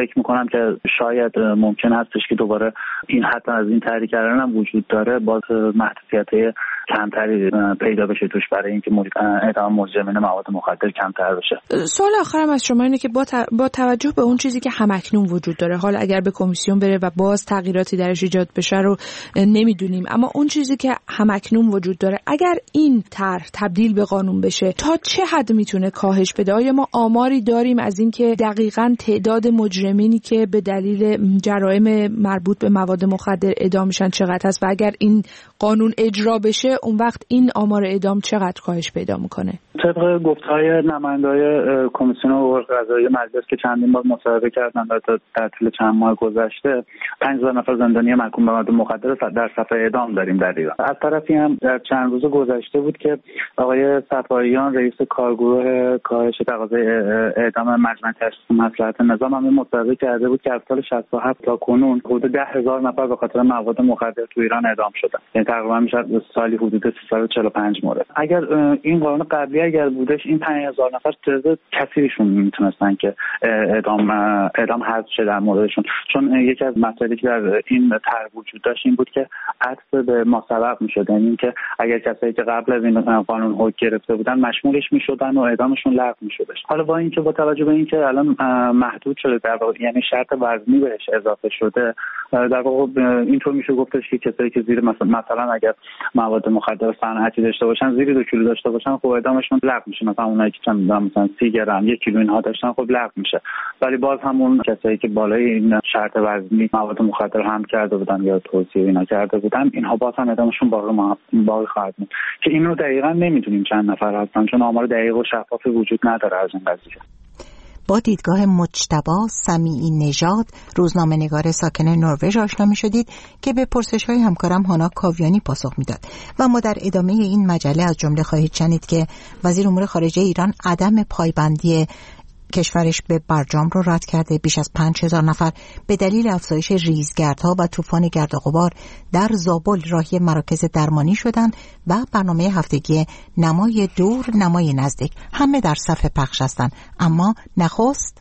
فکر میکنم که شاید ممکن هستش که دوباره این حتی از این طریق کردن هم وجود داره، باز محدودیت‌های کمتری پیدا بشه توش برای اینکه اعدام مجرمین مواد مخدر کمتر بشه. سوال آخرم از شما اینه که با توجه به اون چیزی که همکنون وجود داره، حالا اگر به کمیسیون بره و باز تغییراتی درش ایجاد بشه رو نمیدونیم، اما اون چیزی که همکنون وجود داره اگر این طرح تبدیل به قانون بشه تا چه حد میتونه کاهش بده؟ آیا ما آماری داریم از اینکه دقیقاً تعداد مجرمینی که به دلیل جرایم مربوط به مواد مخدر اعدام میشن چقدر هست و اگر این قانون اجرا بشه اون وقت این آمار اعدام چقدر کاهش پیدا میکنه؟ طبق گفتهای نماینده‌های کمیسیون حقوق قضایی مجلس که چندین بار مصاحبه کردن در طول چند ماه گذشته 5000 نفر زندانی محکوم به مواد مخدر در صف اعدام داریم در ایران. از طرفی هم در چند روز گذشته بود که آقای صفاییان رئیس کارگروه کاهش تقاضای اعدام مجمع تشخیص مصلحت نظام هم مصاحبه کرده بود که از سال 67 تا کنون حدود 10000 نفر به خاطر مواد مخدر تو ایران اعدام شدن. یعنی تقریبا میشه سالی حدود 345 مورد. اگر این قانون قبلی اگر بودش این 5000 نفر تعداد کثیرشون میتونستن که اعدام حذف شه در موردشون، چون یکی از مسائلی که در این طرح وجود داشت این بود که عطف به ماسبق میشد، یعنی اینکه اگر کسایی که قبل از این قانون حکم گرفته بودن مشمولش میشدن و اعدامشون لغو میشدش. حالا با اینکه با توجه به اینکه الان محدود شده در واقع، یعنی شرط وزنی بهش اضافه شده، در واقع اینطور میشه گفتش که کسایی که زیر مثلا اگر مواد مخدر صنعتی داشته باشن، زیر 2 کیلو داشته باشن، خب اعدامشون لغو میشه. مثلا اونایی که مثلا 30 گرم 1 کیلو اینها داشتن خب لغو میشه، ولی باز همون کسایی که بالای این شرط وزنی مواد مخدر هم کرده بودن یا توصیه اینا کرده بودن، اینها باز هم اعدامشون باقی خواهد بود که این رو دقیقاً نمیدونیم چند نفر هستن، چون آمار دقیق و شفافی وجود نداره از این قضیه. با دیدگاه مجتبی سمیعی نژاد، روزنامه‌نگار ساکن نروژ آشنا می‌شدید که به پرسش‌های همکارم هانا کاویانی پاسخ میداد و ما در ادامه این مجله از جمله خواهید شنید که وزیر امور خارجه ایران عدم پایبندی کشورش به برجام رو رد کرده. بیش از 5000 نفر به دلیل افزایش ریزگردها و طوفان گرد و غبار در زابل راهی مراکز درمانی شدند و برنامه هفتگی نمای دور نمای نزدیک همه در صف پخش هستند. اما نخست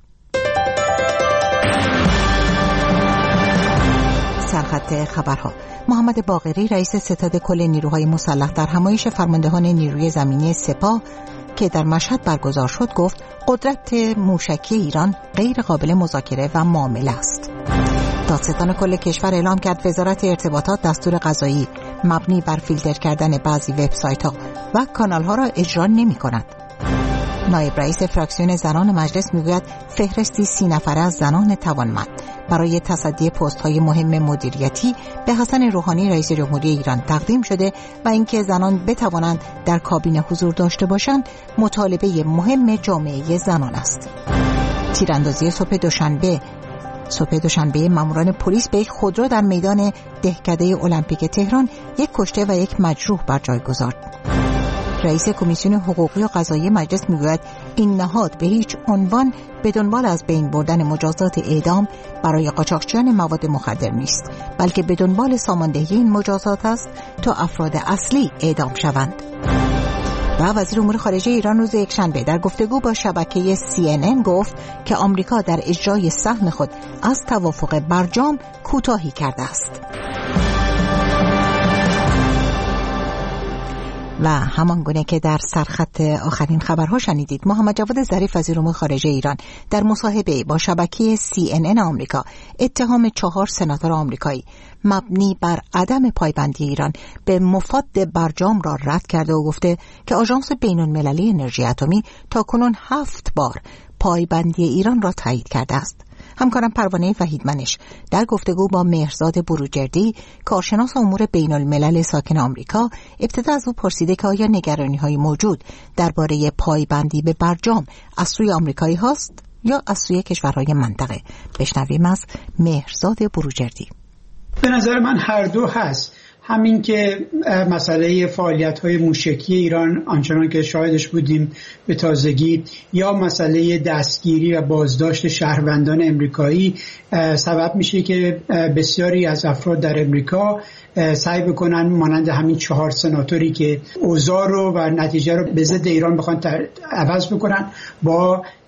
سرخط خبرها. محمد باقری رئیس ستاد کل نیروهای مسلح در همایش فرماندهان نیروی زمینی سپاه که در مشهد برگزار شد گفت قدرت موشکی ایران غیر قابل مذاکره و معامله است. دادستان کل کشور اعلام کرد وزارت ارتباطات دستور قضایی مبنی بر فیلتر کردن بعضی وبسایت‌ها و کانال‌ها را اجرا نمی‌کند. نایب رئیس فراکسیون زنان مجلس میگوید فهرستی 30 نفره از زنان توانمند برای تصدی پست‌های مهم مدیریتی به حسن روحانی رئیس جمهوری ایران تقدیم شده و اینکه زنان بتوانند در کابینه حضور داشته باشند مطالبه مهم جامعه زنان است. تیراندازی صبح دوشنبه ماموران پلیس به یک خودرو در میدان دهکده المپیک تهران یک کشته و یک مجروح بر جای گذارد. رئیس کمیسیون حقوقی و قضایی مجلس میگوید این نهاد به هیچ عنوان به دنبال از بین بردن مجازات اعدام برای قاچاقچیان مواد مخدر نیست، بلکه به دنبال ساماندهی این مجازات است تا افراد اصلی اعدام شوند. و وزیر امور خارجه ایران روز یکشنبه در گفتگو با شبکه CNN گفت که آمریکا در اجرای سهم خود از توافق برجام کوتاهی کرده است. و همانگونه که در سرخط آخرین خبرها شنیدید، محمد جواد ظریف وزیر امور خارجه ایران در مصاحبه با شبکه CNN آمریکا اتهام 4 سناتور آمریکایی مبنی بر عدم پایبندی ایران به مفاد برجام را رد کرده و گفته که آژانس بین‌المللی انرژی اتمی تاکنون 7 بار پایبندی ایران را تایید کرده است. همکارم پروانه وحیدمنش در گفتگو با مهرزاد بروجردی کارشناس امور بین الملل ساکن آمریکا ابتدا از او پرسیده که آیا نگرانی‌های موجود درباره پایبندی به برجام از سوی آمریکایی هاست یا از سوی کشورهای منطقه. بشنویم از مهرزاد بروجردی. به نظر من هر دو هست. همین که مسئله فعالیت‌های موشکی ایران آنچنان که شاهدش بودیم به تازگی، یا مسئله دستگیری و بازداشت شهروندان امریکایی سبب میشه که بسیاری از افراد در امریکا سعی بکنن مانند همین 4 سناتوری که اوضاع رو و نتیجه رو به ضد ایران بخوان عوض بکنن با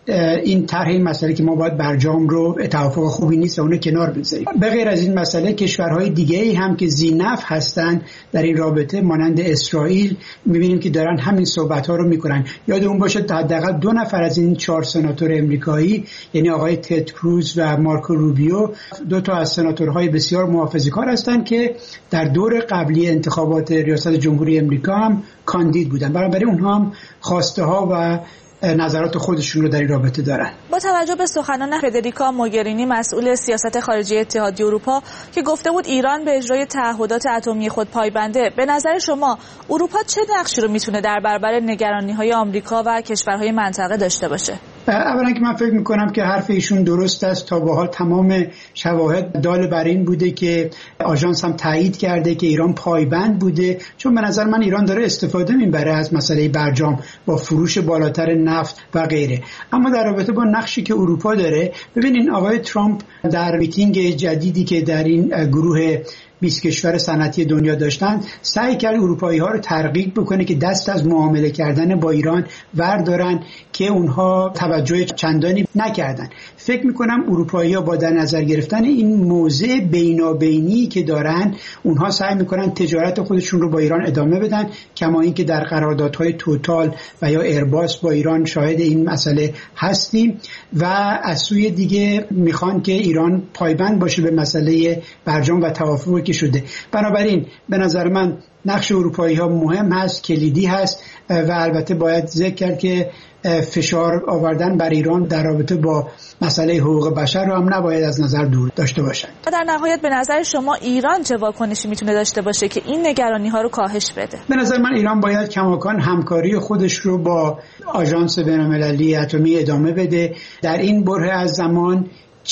این طرح این مسئله که ما باید برجام رو توافق خوبی نیست و اون کنار بذاریم. به غیر از این مسئله کشورهای دیگه‌ای هم که ذی‌نفع هستن در این رابطه مانند اسرائیل می‌بینیم که دارن همین صحبت‌ها رو می‌کنن. یادمون باشه حداقل 2 نفر از این 4 سناتور امریکایی، یعنی آقای تد کروز و مارکو روبیو، 2 تا از سناتورهای بسیار محافظه‌کار هستند که در دور قبلی انتخابات ریاست جمهوری امریکا هم کاندید بودن. بنابراین اونها هم خواسته‌ها و نظرات خودشون رو در این رابطه دارن. با توجه به سخنان فدریکا موگرینی مسئول سیاست خارجی اتحادیه اروپا که گفته بود ایران به اجرای تعهدات اتمی خود پایبنده، به نظر شما اروپا چه نقشی رو میتونه در برابر نگرانی‌های آمریکا و کشورهای منطقه داشته باشه؟ اولا که من فکر میکنم که حرف ایشون درست است. تا به حال تمام شواهد دال بر این بوده که آژانس هم تایید کرده که ایران پایبند بوده، چون به نظر من ایران داره استفاده میبره از مسئله برجام با فروش بالاتر نفت و غیره. اما در رابطه با نقشی که اروپا داره، ببینین آقای ترامپ در میتینگ جدیدی که در این گروه 20 کشور صنعتی دنیا داشتن سعی کرد اروپایی‌ها رو ترغیب بکنه که دست از معامله کردن با ایران وردارن که اونها توجه چندانی نکردن. فکر میکنم اروپایی‌ها با در نظر گرفتن این موضع بینابینی که دارن، اونها سعی میکنن تجارت خودشون رو با ایران ادامه بدن، کما اینکه در قراردادهای توتال و یا ایرباس با ایران شاهد این مسئله هستیم و از سوی دیگه میخوان که ایران پایبند باشه به مسئله برجام و توافقی که شده. بنابراین به نظر من نقش اروپایی‌ها مهم هست، کلیدی هست و البته باید ذکر کرد که فشار آوردن بر ایران در رابطه با مسئله حقوق بشر رو هم نباید از نظر دور داشته باشند. در نهایت به نظر شما ایران چه واکنشی میتونه داشته باشه که این نگرانی‌ها رو کاهش بده؟ به نظر من ایران باید کماکان همکاری خودش رو با آژانس بین‌المللی اتمی ادامه بده. در این بره از زمان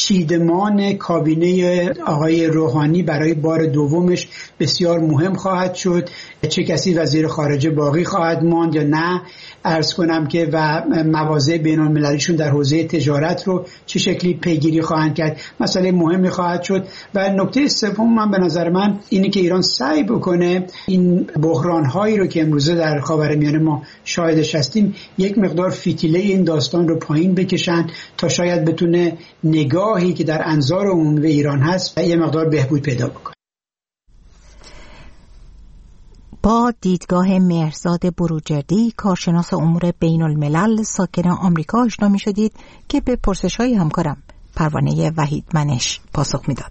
چیدمان کابینه آقای روحانی برای بار دومش بسیار مهم خواهد شد. چه کسی وزیر خارجه باقی خواهد ماند یا نه، عرض کنم که و مواضع بین‌المللیشون در حوزه تجارت رو چه شکلی پیگیری خواهند کرد، مسئله مهمی خواهد شد. و نکته سوم من به نظر من اینه که ایران سعی بکنه این بحران‌هایی رو که امروزه در خاورمیانه ما شاهدش هستیم یک مقدار فتیله این داستان رو پایین بکشن تا شاید بتونه نگاهی که در انظار عمومی به ایران هست یه مقدار بهبود پیدا بکنه. با دیدگاه مهرزاد بروجردی، کارشناس امور بین الملل ساکن آمریکا آشنا می شدید که به پرسش‌های همکارم پروانه وحید منش پاسخ میداد.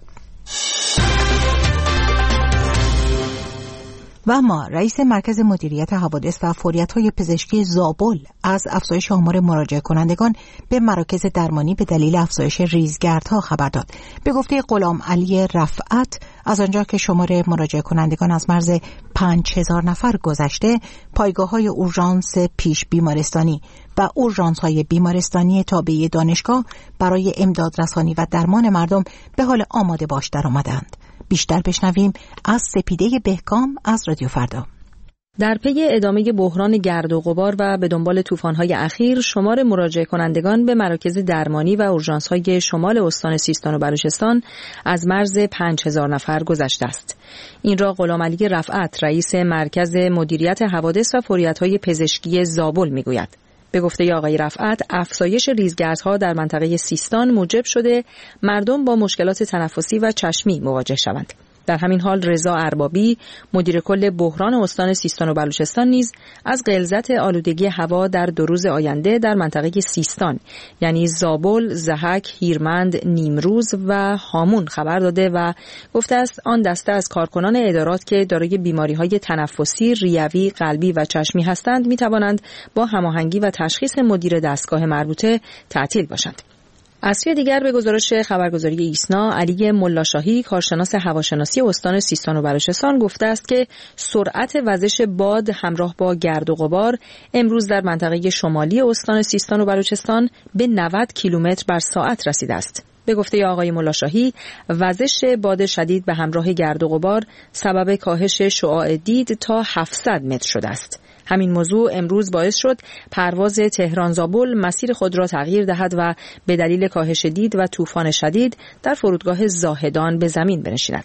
و اما رئیس مرکز مدیریت حوادث و فوریت‌های پزشکی زابل از افزایش آمار مراجعه کنندگان به مراکز درمانی به دلیل افزایش ریزگردها خبر داد. به گفته غلام علی رفعت، از آنجا که شمار مراجعه کنندگان از مرز 5000 نفر گذشته، پایگاه‌های اورژانس پیش بیمارستانی و اورژانس‌های بیمارستانی تابع دانشگاه برای امداد رسانی و درمان مردم به حال آماده باش درآمدند. بیشتر بشنویم از سپیده بهکام از رادیو فردا. در پی ادامه بحران گرد و غبار و به دنبال طوفان‌های اخیر، شمار مراجعه کنندگان به مراکز درمانی و اورژانس‌های شمال استان سیستان و بلوچستان از مرز 5000 نفر گذشته است. این را غلام علی رفعت، رئیس مرکز مدیریت حوادث و فوریت‌های پزشکی زابل میگوید. به گفته آقای رفعت، افزایش ریزگردها در منطقه سیستان موجب شده مردم با مشکلات تنفسی و چشمی مواجه شوند. در همین حال رضا اربابی، مدیر کل بحران استان سیستان و بلوچستان نیز از غلظت آلودگی هوا در 2 روز آینده در منطقه سیستان یعنی زابل، ضحک، هیرمند، نیمروز و هامون خبر داده و گفته است آن دسته از کارکنان ادارات که دارای بیماری‌های تنفسی، ریوی، قلبی و چشمی هستند می‌توانند با هماهنگی و تشخیص مدیر دستگاه مربوطه تعطیل باشند. از سوی دیگر به گزارش خبرگزاری ایسنا، علی ملاشاهی، کارشناس هواشناسی استان سیستان و بلوچستان گفته است که سرعت وزش باد همراه با گرد و غبار امروز در منطقه شمالی استان سیستان و بلوچستان به 90 کیلومتر بر ساعت رسیده است. به گفته آقای ملاشاهی، وزش باد شدید به همراه گرد و غبار سبب کاهش شعاع دید تا 700 متر شده است. همین موضوع امروز باعث شد پرواز تهران زابل مسیر خود را تغییر دهد و به دلیل کاهش دید و طوفان شدید در فرودگاه زاهدان به زمین بنشیند.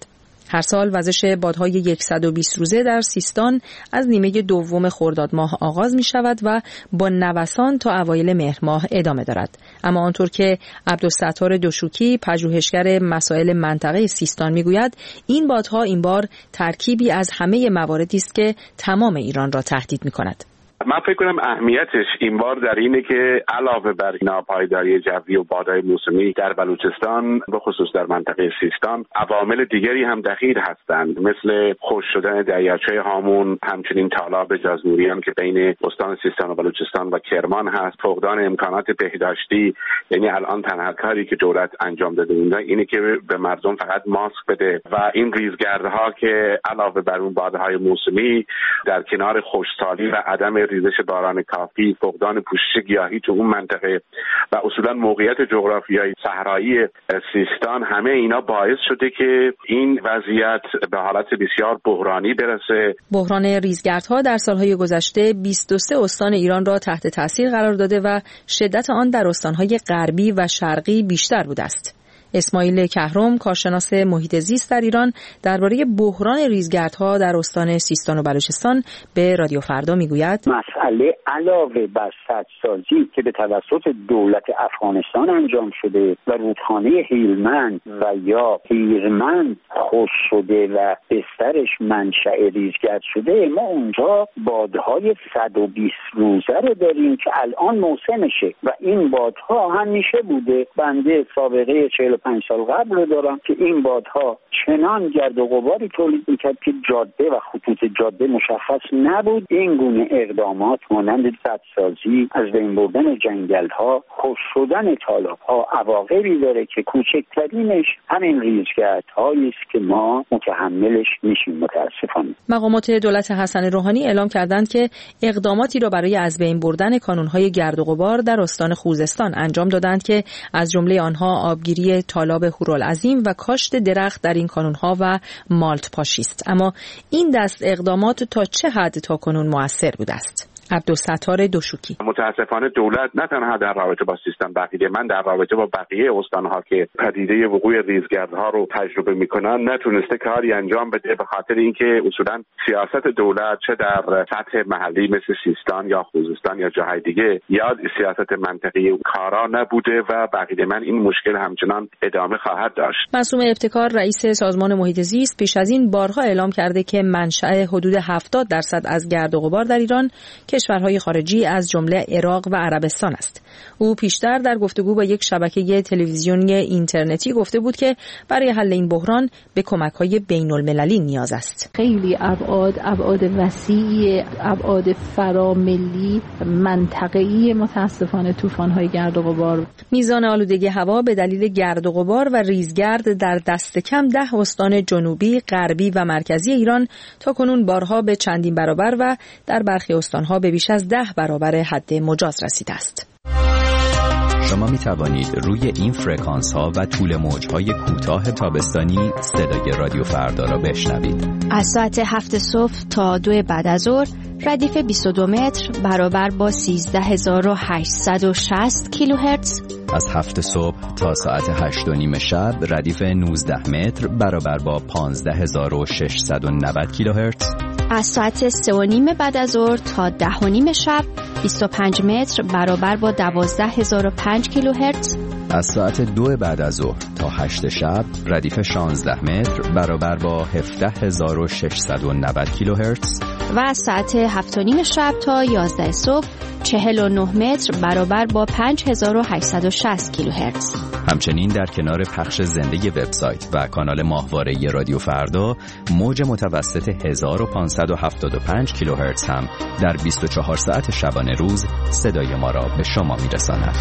هر سال وزش بادهای 120 روزه در سیستان از نیمه دوم خرداد ماه آغاز می شود و با نوسان تا اوایل مهر ماه ادامه دارد. اما آنطور که عبدالستار دوشوکی پژوهشگر مسائل منطقه سیستان می گوید، این بادها این بار ترکیبی از همه مواردی است که تمام ایران را تهدید می کند. من فکر کنم اهمیتش این بار در اینه که علاوه بر ناپایداری جوی و بادهای موسمی در بلوچستان به خصوص در منطقه سیستان، عوامل دیگری هم دخیل هستند، مثل خشک شدن دریاچه هامون، همچنین تالاب جازنوریان که بین استان سیستان و بلوچستان و کرمان هست، فقدان امکانات بهداشتی. یعنی الان تنها کاری که دولت انجام داده اینه که به مردم فقط ماسک بده و این ریزگردها که علاوه بر اون بادهای موسمی در کنار خشکسالی و عدم ریزش باران کافی، فقدان پوشش گیاهی تو اون منطقه و اصولا موقعیت جغرافیایی صحرایی سیستان، همه اینا باعث شده که این وضعیت به حالت بسیار بحرانی برسه. بحران ریزگردها در سالهای گذشته 23 استان ایران را تحت تاثیر قرار داده و شدت آن در استانهای غربی و شرقی بیشتر بوده است. اسماعیل کهرم، کارشناس محیط زیست در ایران، درباره بحران ریزگردها در استان سیستان و بلوچستان به رادیو فردا میگوید: مسئله علاوه بر سدسازی که به توسط دولت افغانستان انجام شده و رودخانه هیلمند و یا هیرمند خشک شده و بسترش منشأ ریزگرد شده، ما اونجا بادهای 120 روزه رو داریم که الان موسمشه و این بادها همیشه بوده. بنده سابقه 45 سال قبل رو دارم که این بادها چنان گرد و غباری تولید میکرد که جاده و خطوط جاده مشخص نبود. این گونه اقدامات مانند سدسازی، از بین بردن جنگل‌ها، خشک شدن تالاب‌ها عواقبی داره که کوچکترینش همین ریزگردهایی است که ما متحملش میشیم متاسفانه. مقامات دولت حسن روحانی اعلام کردند که اقداماتی را برای از بین بردن کانون‌های گرد و غبار در استان خوزستان انجام دادند که از جمله آنها آبگیری تالاب هورالعظیم و کاشت درخت در این کانون‌ها و مالت پاشی است. اما این دست اقدامات تا چه حد تاکنون مؤثر بوده است؟ عبدالستار دوشوکی: متاسفانه دولت نه تنها در رابطه با سیستان، بلکه من در رابطه با بقیه استان‌ها که پدیده وقوع ریزگردها رو تجربه میکنن نتونسته کاری انجام بده، به خاطر اینکه اصولا سیاست دولت چه در سطح محلی مثل سیستان یا خوزستان یا جاهای دیگه یا سیاست منطقی کارا نبوده و بقیه من این مشکل همچنان ادامه خواهد داشت. معصوم ابتکار، رئیس سازمان محیط زیست، پیش از این بارها اعلام کرده که منشأ حدود 70% از گرد و غبار در ایران کشورهای خارجی از جمله عراق و عربستان است. او پیشتر در گفتگو با یک شبکه تلویزیونی اینترنتی گفته بود که برای حل این بحران به کمک‌های بین‌المللی نیاز است. خیلی ابعاد وسیع، ابعاد فراملی، منطقه‌ای متأسفانه طوفان‌های گرد و غبار. میزان آلودگی هوا به دلیل گرد و غبار و ریزگرد در دست کم 10 استان جنوبی، غربی و مرکزی ایران تاکنون بارها به چندین برابر و در برخی استان‌ها به بیش از 10 برابر حد مجاز رسیده است. شما می توانید روی این فرکانس ها و طول موج های کوتاه تابستانی صدای رادیو فردا را بشنوید. از ساعت 7 صبح تا 2 بعد از ظهر ردیف 22 متر برابر با 13860 کیلوهرتز. از 7 صبح تا ساعت 8:30 شب ردیف 19 متر برابر با 15690 کیلوهرتز. از ساعت 3:30 بعد از ظهر تا 10:30 شب 25 متر برابر با 12005 کیلوهرتز. از ساعت 2 بعد از ظهر تا 8 شب ردیف 16 متر برابر با 17690 کیلوهرتز. و از ساعت 7:30 شب تا 11 صبح 49 متر برابر با 5860 کیلوهرتز. همچنین در کنار پخش زنده وبسایت و کانال ماهواره رادیو فردا، موج متوسط 1575 کیلوهرتز هم در 24 ساعت شبانه روز صدای ما را به شما میرساند.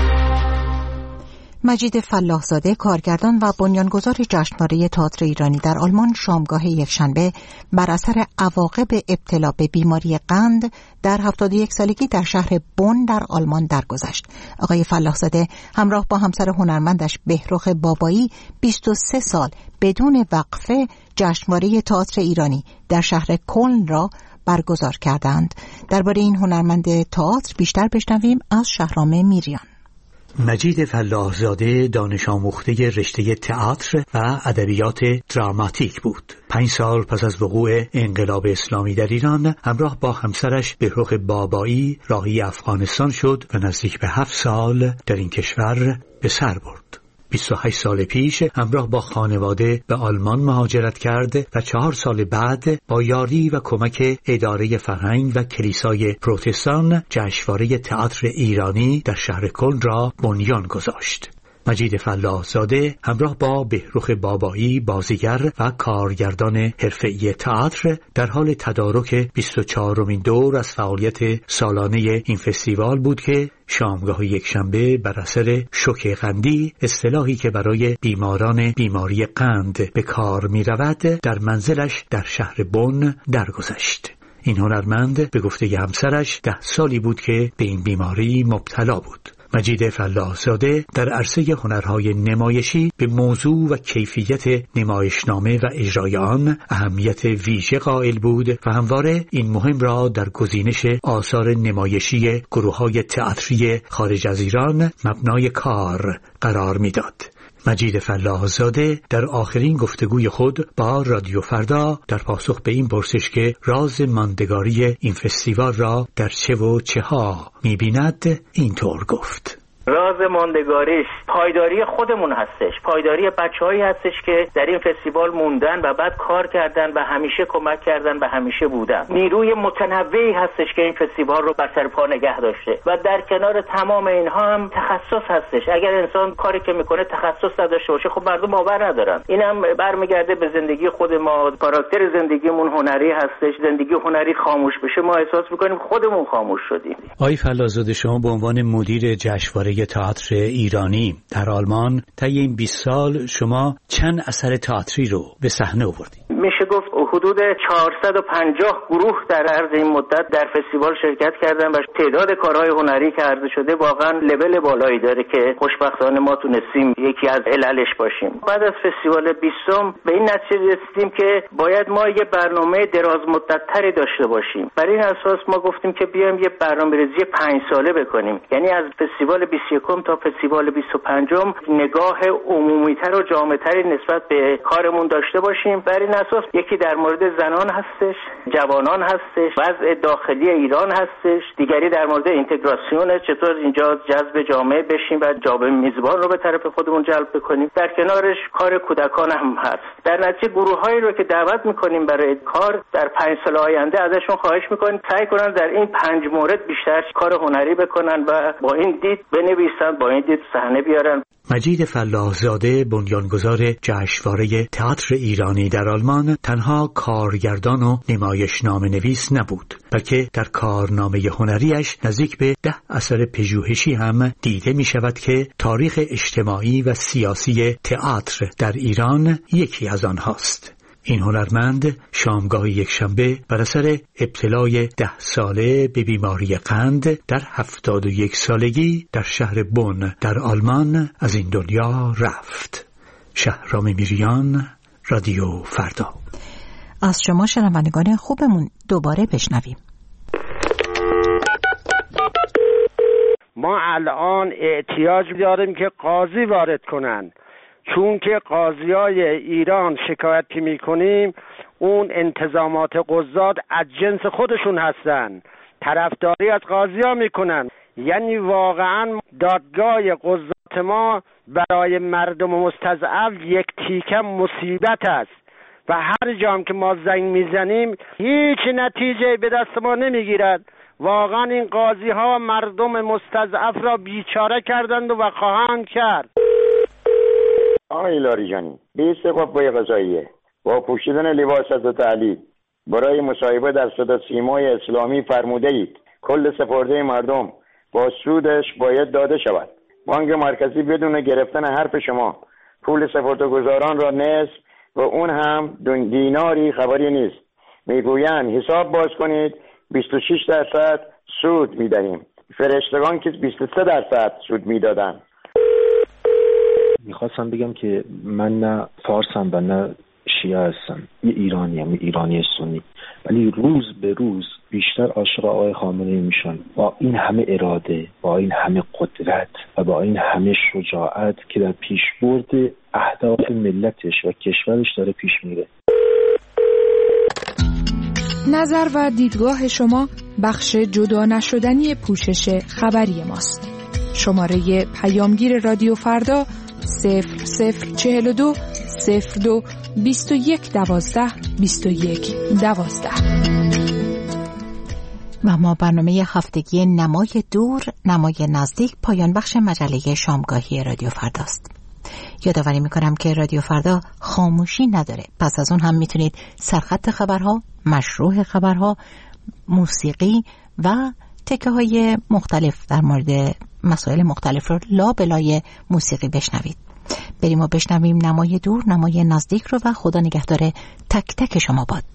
مجید فلاحزاده، کارگردان و بنیانگذار جشنواره تئاتر ایرانی در آلمان، شامگاه یکشنبه بر اثر عواقب ابتلا به بیماری قند در 71 سالگی در شهر بن در آلمان درگذشت. آقای فلاحزاده همراه با همسر هنرمندش بهرخ بابایی 23 سال بدون وقفه جشنواره تئاتر ایرانی در شهر کلن را برگزار کردند. درباره این هنرمند تئاتر بیشتر بشنویم از شهرام میریان. مجید فلاحزاده دانش آموخته رشته تئاتر و ادبیات دراماتیک بود. 5 سال پس از وقوع انقلاب اسلامی در ایران همراه با همسرش بهروخ بابایی راهی افغانستان شد و نزدیک به 7 سال در این کشور به سر برد. 28 سال پیش همراه با خانواده به آلمان مهاجرت کرد و 4 سال بعد با یاری و کمک اداره فرهنگ و کلیسای پروتستان جشنواره تئاتر ایرانی در شهر کلن را بنیان گذاشت. مجید فلاحزاده همراه با بهروخ بابایی بازیگر و کارگردان حرفه‌ای تئاتر در حال تدارک 24مین دور از فعالیت سالانه این فستیوال بود که شامگاه یکشنبه بر اثر شوک قندی، اصطلاحی که برای بیماران بیماری قند به کار می رود، در منزلش در شهر بن درگذشت. این هنرمند به گفته همسرش 10 سالی بود که به این بیماری مبتلا بود. مجید فلاحزاده در عرصه هنرهای نمایشی به موضوع و کیفیت نمایشنامه و اجرای آن اهمیت ویژه قائل بود و همواره این مهم را در گزینش آثار نمایشی گروه‌های تئاتری خارج از ایران مبنای کار قرار می‌داد. مجید فلاحزاده در آخرین گفتگوی خود با رادیو فردا در پاسخ به این پرسش که راز ماندگاری این فستیوال را در چه و چه ها می‌بیند اینطور گفت: راز ماندگاریش پایداری خودمون هستش، پایداری بچه‌هایی هستش که در این فستیوال موندن و بعد کار کردن و همیشه کمک کردن و همیشه بودن. نیروی متنوعی هستش که این فستیوال رو بر سر پا نگه داشته و در کنار تمام اینها هم تخصص هستش. اگر انسان کاری که میکنه تخصص نداشته باشه خب مردم باور ندارن. اینم برمیگرده به زندگی خود ما. کاراکتر زندگیمون هنری هستش. زندگی هنری خاموش بشه ما احساس میکنیم خودمون خاموش شدیم. آقای فلاحزاده، شما به عنوان مدیر جشنواره تئاتر ایرانی در آلمان طی این 20 سال شما چند اثر تئاتری رو به صحنه آوردید؟ میشه گفت حدود 450 گروه در عرض این مدت در فستیوال شرکت کردن و تعداد کارهای هنری که عرضه شده واقعا لول بالایی داره که خوشبختانه ما تونستیم یکی از عللش باشیم. بعد از فستیوال 20م به این نتیجه رسیدیم که باید ما یه برنامه دراز مدت‌تری داشته باشیم. بر این اساس ما گفتیم که بیایم یه برنامه‌ریزی 5 ساله بکنیم. یعنی از فستیوال 21 تا فستیوال 25م نگاه عمومی‌تر و جامع‌تری نسبت به کارمون داشته باشیم. بر این اساس یکی در مورد زنان هستش، جوانان هستش، وضع داخلی ایران هستش، دیگری در مورد اینتگراسیون، چطور اینجا جذب جامعه بشیم و جامعه میزبان رو به طرف خودمون جلب بکنیم. در کنارش کار کودکان هم هست. در نتیجه گروه‌هایی رو که دعوت می‌کنیم برای کار در 5 سال آینده ازشون خواهش می‌کنیم سعی کنن در این 5 مورد بیشتر کار هنری بکنن و با این دید بنویسن، با این دید صحنه بیارن. مجید فلاحزاده بنیانگذار جشنواره تئاتر ایرانی در آلمان تنها کارگردان و نمایشنامه نویس نبود، بلکه در کارنامه هنریش نزدیک به 10 اثر پژوهشی هم دیده می شود که تاریخ اجتماعی و سیاسی تئاتر در ایران یکی از آنهاست. این هنرمند شامگاه یکشنبه بر اثر ابتلای 10 ساله به بیماری قند در 71 سالگی در شهر بن در آلمان از این دنیا رفت. شهرام میریان، رادیو فردا. از شما شنوندگان خوبمون دوباره بشنویم. ما الان احتیاج داریم که قاضی وارد کنن، چون که قاضیای ایران شکایت که میکنیم اون انتظامات قضات از جنس خودشون هستن، طرفداری از قاضیا میکنن. یعنی واقعا دادگاه قضات ما برای مردم مستضعف یک تیکه مصیبت است و هر جام که ما زنگ میزنیم هیچ نتیجه به دست ما نمیگیرد. واقعا این قاضی ها مردم مستضعف را بیچاره کردند و خواهند کرد. آقای لاریجانی، 20 قوه قضاییه با پوشیدن لباس از تعلیل برای مصاحبه در صدا سیمای اسلامی فرموده اید کل سپرده مردم با سودش باید داده شود. بانک مرکزی بدون گرفتن حرف شما پول سپرده‌گذاران را نصف و اون هم دیناری خبری نیست. میگویند حساب باز کنید 26% سود میدهیم، فرشتگان که 23% سود میدادن. میخواستم بگم که من نه فارسم و نه شیعه هستم، یه ایرانیم، یه ایرانی سنی. ولی روز به روز بیشتر عاشق آقای خامنه‌ای میشن. با این همه اراده، با این همه قدرت و با این همه شجاعت که در پیشبرد اهداف ملتش و کشورش داره پیش میره. نظر و دیدگاه شما بخش جدا نشدنی پوشش خبری ماست. شماره پیامگیر رادیو فردا 0042 02 21 12 21 12. و ما برنامه هفتگی نمای دور نمای نزدیک پایان بخش مجله شامگاهی رادیو فرداست. یادآوری میکنم که رادیو فردا خاموشی نداره. پس از اون هم میتونید سرخط خبرها، مشروع خبرها، موسیقی و تکه های مختلف در مورد مسائل مختلف رو لابلای موسیقی بشنوید. بریم و بشنویم نمای دور نمای نزدیک رو و خدا نگهدار تک تک شما باد.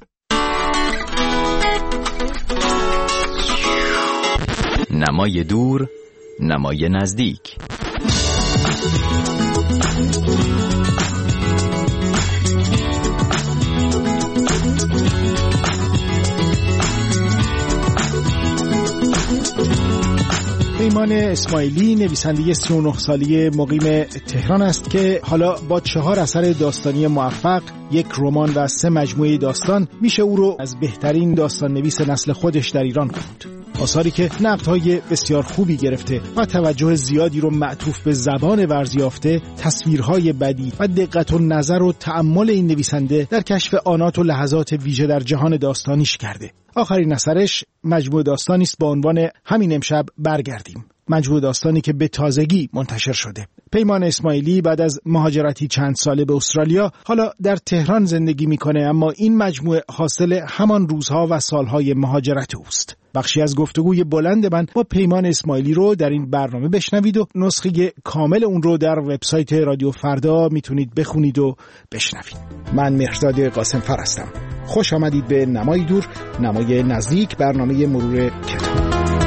نمای دور نمای نزدیک. پیمان اسماعیلی نویسنده 39 ساله مقیم تهران است که حالا با 4 اثر داستانی موفق، 1 رمان و 3 مجموعه داستان میشه او رو از بهترین داستان نویس نسل خودش در ایران خوند. آثاری که نقدهای بسیار خوبی گرفته و توجه زیادی رو معطوف به زبان ورزیافته، تصویرهای بدیع و دقت و نظر و تأمل این نویسنده در کشف آنات و لحظات ویژه در جهان داستانیش کرده. آخرین اثرش مجموعه داستانی است با عنوان همین امشب برگردیم. مجموعه داستانی که به تازگی منتشر شده. پیمان اسماعیلی بعد از مهاجرتی چند ساله به استرالیا حالا در تهران زندگی میکنه، اما این مجموعه حاصل همان روزها و سالهای مهاجرت اوست. بخشی از گفتگوی بلند من با پیمان اسماعیلی رو در این برنامه بشنوید و نسخه کامل اون رو در وبسایت رادیو فردا میتونید بخونید و بشنوید. من مهرداد قاسمفر هستم. خوش آمدید به نمای دور نمای نزدیک، برنامه مرور کتاب.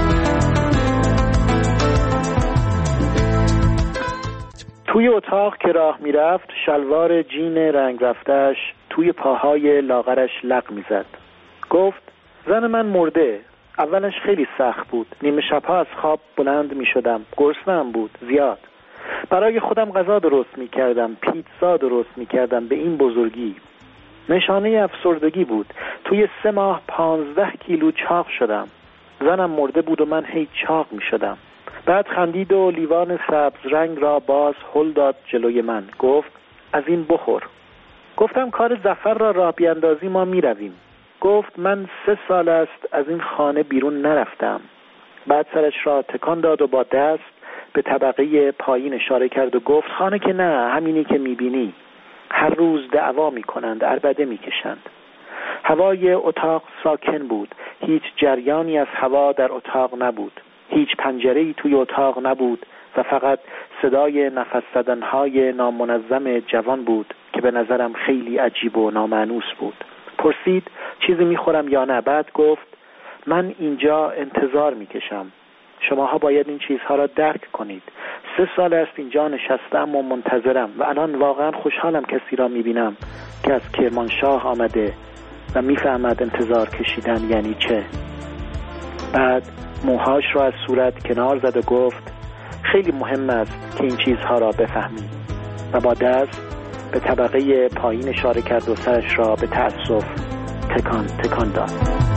توی اتاق که راه میرفت شلوار جین رنگ رفتش توی پاهای لاغرش لق میزد. گفت زن من مرده. اولش خیلی سخت بود. نیمه شبها از خواب بلند میشدم. گرسنه‌ام بود زیاد. برای خودم غذا درست میکردم. پیتزا درست میکردم به این بزرگی. نشانه افسردگی بود. توی 3 ماه 15 کیلو چاق شدم. زنم مرده بود و من هی چاق میشدم. بعد خندید و لیوان سبز رنگ را باز هل داد جلوی من. گفت از این بخور. گفتم کار ظفر را راه بیاندازی ما می رویم. گفت من 3 سال است از این خانه بیرون نرفتم. بعد سرش را تکان داد و با دست به طبقه پایین اشاره کرد و گفت خانه که نه، همینی که می بینی. هر روز دعوا می کنند، عربده می کشند. هوای اتاق ساکن بود. هیچ جریانی از هوا در اتاق نبود. هیچ پنجره‌ای توی اتاق نبود و فقط صدای نفس زدن‌های نامنظم جوان بود که به نظرم خیلی عجیب و نامانوس بود. پرسید چیزی میخورم یا نه؟ بعد گفت من اینجا انتظار میکشم. شماها باید این چیزها را درک کنید. 3 سال است اینجا نشستم و منتظرم و الان واقعا خوشحالم کسی را میبینم که از کرمانشاه آمده و میفهمد انتظار کشیدن یعنی چه. بعد موهاش را از صورت کنار زد و گفت خیلی مهم است که این چیزها را بفهمی و با دست به طبقه پایین اشاره کرد و سرش را به تأسف تکان داد.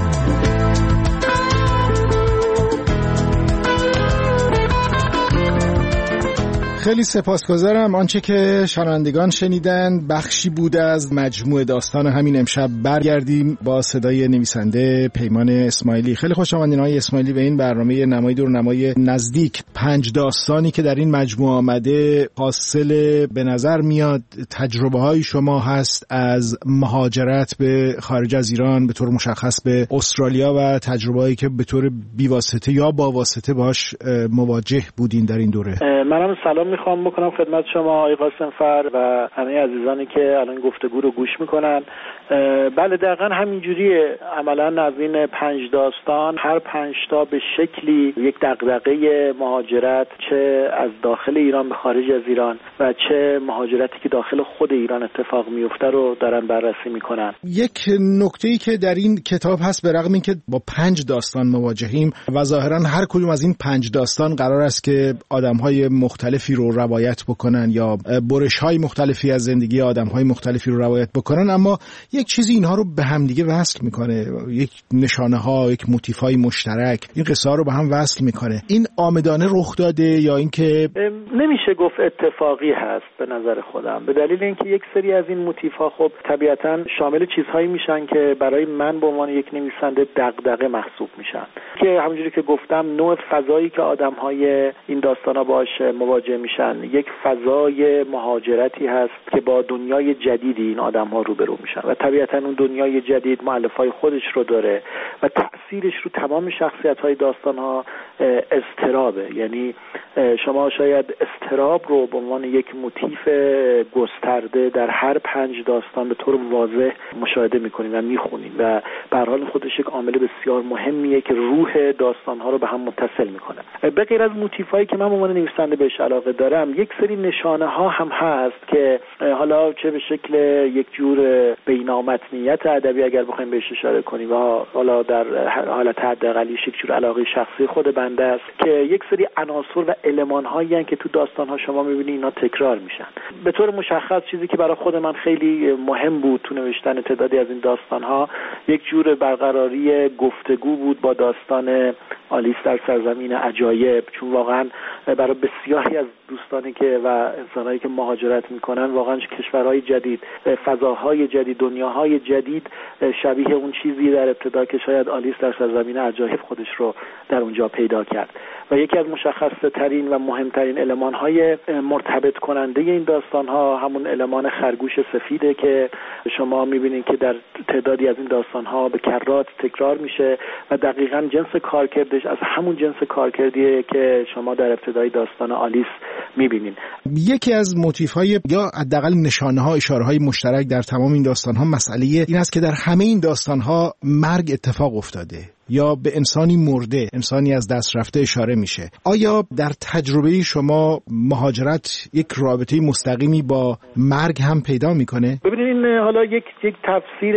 خیلی سپاسگزارم. آنچه که شنوندگان شنیدن بخشی بود از مجموعه داستان همین امشب برگردیم با صدای نویسنده پیمان اسماعیلی. خیلی خوش آمدین آقای اسماعیلی به این برنامه نمای دور نمای نزدیک. 5 داستانی که در این مجموعه آمده حاصل به نظر میاد تجربه های شما هست از مهاجرت به خارج از ایران، به طور مشخص به استرالیا، و تجربه هایی که به طور بیواسطه یا با واسطه باش مواجه بودین در این دوره. منم سلام میخوام بکنم خدمت شما آقای قاسمفر و همه عزیزانی که الان گفتگو رو گوش میکنن. بله دقیقاً همینجوریه. عملاً از این 5 داستان هر 5 تا به شکلی یک دغدغه مهاجرت، چه از داخل ایران به خارج از ایران و چه مهاجرتی که داخل خود ایران اتفاق میفته رو دارن بررسی میکنن. یک نکته‌ای که در این کتاب هست، به رغم اینکه با 5 داستان مواجهیم و ظاهراً هر کدوم از این 5 داستان قرار است که آدم‌های مختلفی رو روایت بکنن یا برش‌های مختلفی از زندگی آدم‌های مختلفی رو روایت بکنن، اما یک چیزی اینها رو به هم دیگه وصل میکنه، یک نشانه‌ها، یک موتیف‌های مشترک این قصه ها رو به هم وصل میکنه. این عامدانه رخ داده یا اینکه نمیشه گفت اتفاقی هست به نظر خودم، به دلیل اینکه یک سری از این موتیف‌ها خب طبیعتاً شامل چیزهایی میشن که برای من به عنوان یک نویسنده دغدغه محسوب میشن، که همونجوری که گفتم نوع فضایی که آدم‌های این داستانا باهاش مواجه میشن یک فضای مهاجرتی هست که با دنیای جدیدی این آدم‌ها روبرو میشن و طبیعتاً اون دنیای جدید مؤلفه‌های خودش رو داره و تأثیرش رو تمام شخصیت‌های داستان‌ها اضطرابه. یعنی شما شاید اضطراب رو به عنوان یک موتیف گسترده در هر 5 داستان به طور واضح مشاهده می‌کنید و می‌خونید و به هر حال خودش یک عامل بسیار مهمیه که روح داستان‌ها رو به هم متصل می‌کنه. به غیر از موتیفایی که من به عنوان نویسنده بهش علاقه دارم، یک سری نشانه‌ها هم هست که حالا چه به شکل یک جور بینامتنیت ادبی اگر بخوایم بهش اشاره کنیم و حالا در حالت حداقلیش یک جور علاقه شخصی خود بنده است که یک سری عناصر و المان‌هایی هستند که تو داستان‌ها شما می‌بینید اینا تکرار میشن. به طور مشخص چیزی که برای خود من خیلی مهم بود تو نوشتن تعدادی از این داستان‌ها یک جور برقراری گفتگو بود با داستان آلیس در سرزمین عجایب، چون واقعا برای بسیاری از دوستانی که و انسانایی که مهاجرت میکنن واقعا کشورهای جدید، فضاهای جدید، دنیاهای جدید شبیه اون چیزی در ابتدا که شاید آلیس در سرزمین عجایب خودش رو در اونجا پیدا کرد. و یکی از مشخصه ترین و مهمترین المان‌های مرتبط کننده این داستان‌ها همون المان خرگوش سفیده که شما می‌بینید که در تعدادی از این داستان‌ها به کرات تکرار میشه و دقیقاً جنس کارکردش از همون جنس کارکردیه که شما در ابتدای داستان آلیس می‌بینید. یکی از موتیف‌های یا حداقل نشانه‌ها، اشاره‌های مشترک در تمام این داستان‌ها مسئله این است که در همه این داستان‌ها مرگ اتفاق افتاده یا به انسانی مرده، انسانی از دست رفته اشاره میشه. آیا در تجربه شما مهاجرت یک رابطه مستقیمی با مرگ هم پیدا میکنه؟ ببینید این حالا یک تفسیر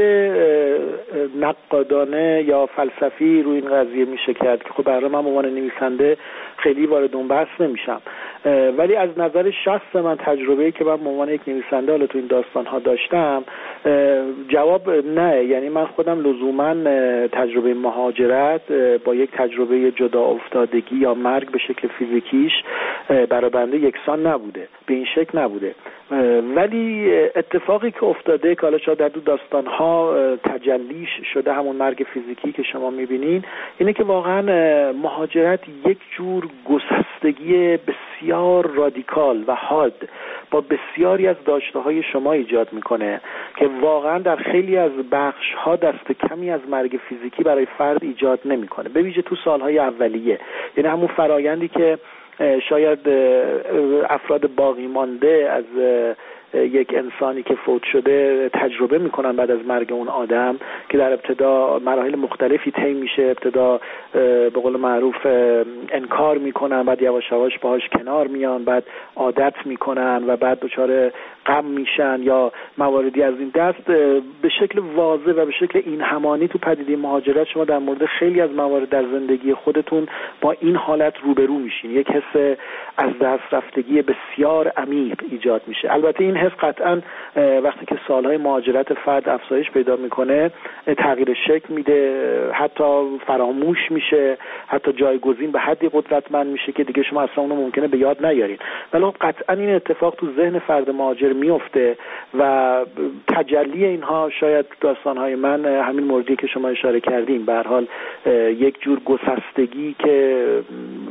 نقادانه یا فلسفی روی این قضیه میشه کرد که خب برای من به عنوان نویسنده خیلی وارد اون بحث نمیشم، ولی از نظر شخص من تجربه‌ای که من به عنوان یک نویسنده حالا تو این داستان‌ها داشتم جواب نه. یعنی من خودم لزوما تجربه مهاجرت با یک تجربه جدا افتادگی یا مرگ به شکل فیزیکیش برای بنده یکسان نبوده، به این شکل نبوده. ولی اتفاقی که افتاده که حالا شاید در دو داستان‌ها تجلیش شده همون مرگ فیزیکی که شما می‌بینین، اینه که واقعا مهاجرت یک جور گسستگی بسیار رادیکال و حاد با بسیاری از داشته‌های شما ایجاد میکنه که واقعا در خیلی از بخش‌ها دست کمی از مرگ فیزیکی برای فرد ایجاد نمیکنه، به ویژه تو سالهای اولیه. یعنی همون فرایندی که شاید افراد باقی مانده از یک انسانی که فوت شده تجربه میکنن بعد از مرگ اون آدم که در ابتدا مراحل مختلفی طی میشه، ابتدا به قول معروف انکار میکنن، بعد یواش یواش باهاش کنار میان، بعد عادت میکنن و بعد دچار غم میشن یا مواردی از این دست. به شکل واضح و به شکل این همانی تو پدیده مهاجرت شما در مورد خیلی از موارد در زندگی خودتون با این حالت روبرو میشین، یک حس از دست رفتگی بسیار عمیق ایجاد میشه. البته این حس قطعا وقتی که سالهای مهاجرت فرد افزایش پیدا میکنه تغییر شکل میده، حتی فراموش میشه، حتی جایگزین به حدی قدرتمند میشه که دیگه شما اصلا اونو ممکنه به یاد نیارین. ولی قطعا این اتفاق تو ذهن فرد مهاجر میفته و تجلی اینها شاید داستانهای من همین موردی که شما اشاره کردین، به هر حال یک جور گسستگی که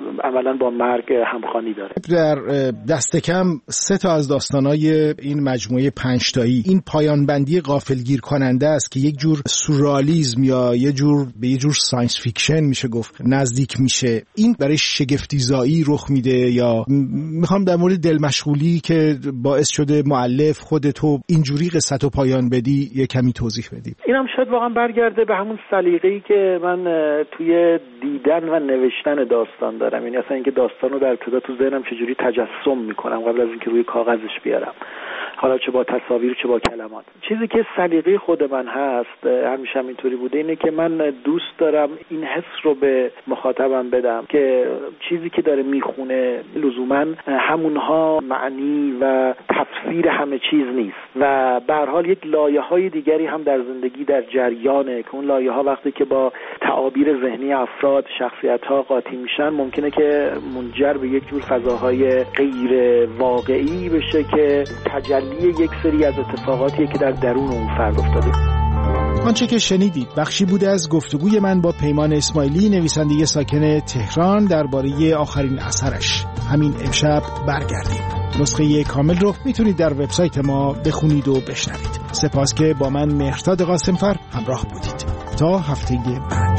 عملاً با مرگ همخوانی داره. در دست کم 3 از داستان‌های این مجموعه 5 تایی این پایان بندی غافلگیر کننده است که یک جور سورئالیسم یا به یه جور ساینس فیکشن میشه گفت نزدیک میشه. این برای شگفت‌زایی رخ میده یا میخوام در مورد دلمشغولی که باعث شده مؤلف خودتو اینجوری قصه‌تو پایان بدی یه کمی توضیح بدی؟ اینم شاید واقعا برگرده به همون سلیقه‌ای که من توی دیدن و نوشتن داستان دارم. یعنی اصلا اینکه داستانو در ابتدا تو ذهنم چجوری تجسم میکنم قبل از اینکه روی کاغذش بیارم، حالا چه با تصاویر چه با کلمات. چیزی که سلیقه خود من هست، همیشه هم اینطوری بوده، اینه که من دوست دارم این حس رو به مخاطبم بدم که چیزی که داره میخونه لزوما همونها معنی و تفسیر همه چیز نیست و به هر حال یک لایه‌های دیگری هم در زندگی در جریانه که اون لایه‌ها وقتی که با تعابیر ذهنی افراد شخصیت‌ها قاطی میشن ممکنه که منجر به یک جور فضاهای غیر واقعی بشه که تجلی یک سری از اتفاقاتیه که در درون اون فرد افتاده. آنچه که شنیدید بخشی بوده از گفتگوی من با پیمان اسماعیلی، نویسنده ساکن تهران، درباره آخرین اثرش. همین امشب برگردیم. نسخه کامل رو میتونید در وبسایت ما بخونید و بشنوید. سپاس که با من مهرداد قاسمفر همراه بودید. تا هفته بعد.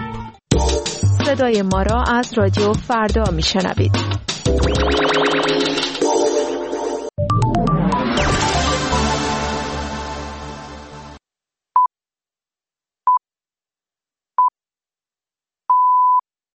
صدای ما را از رادیو فردا میشنوید.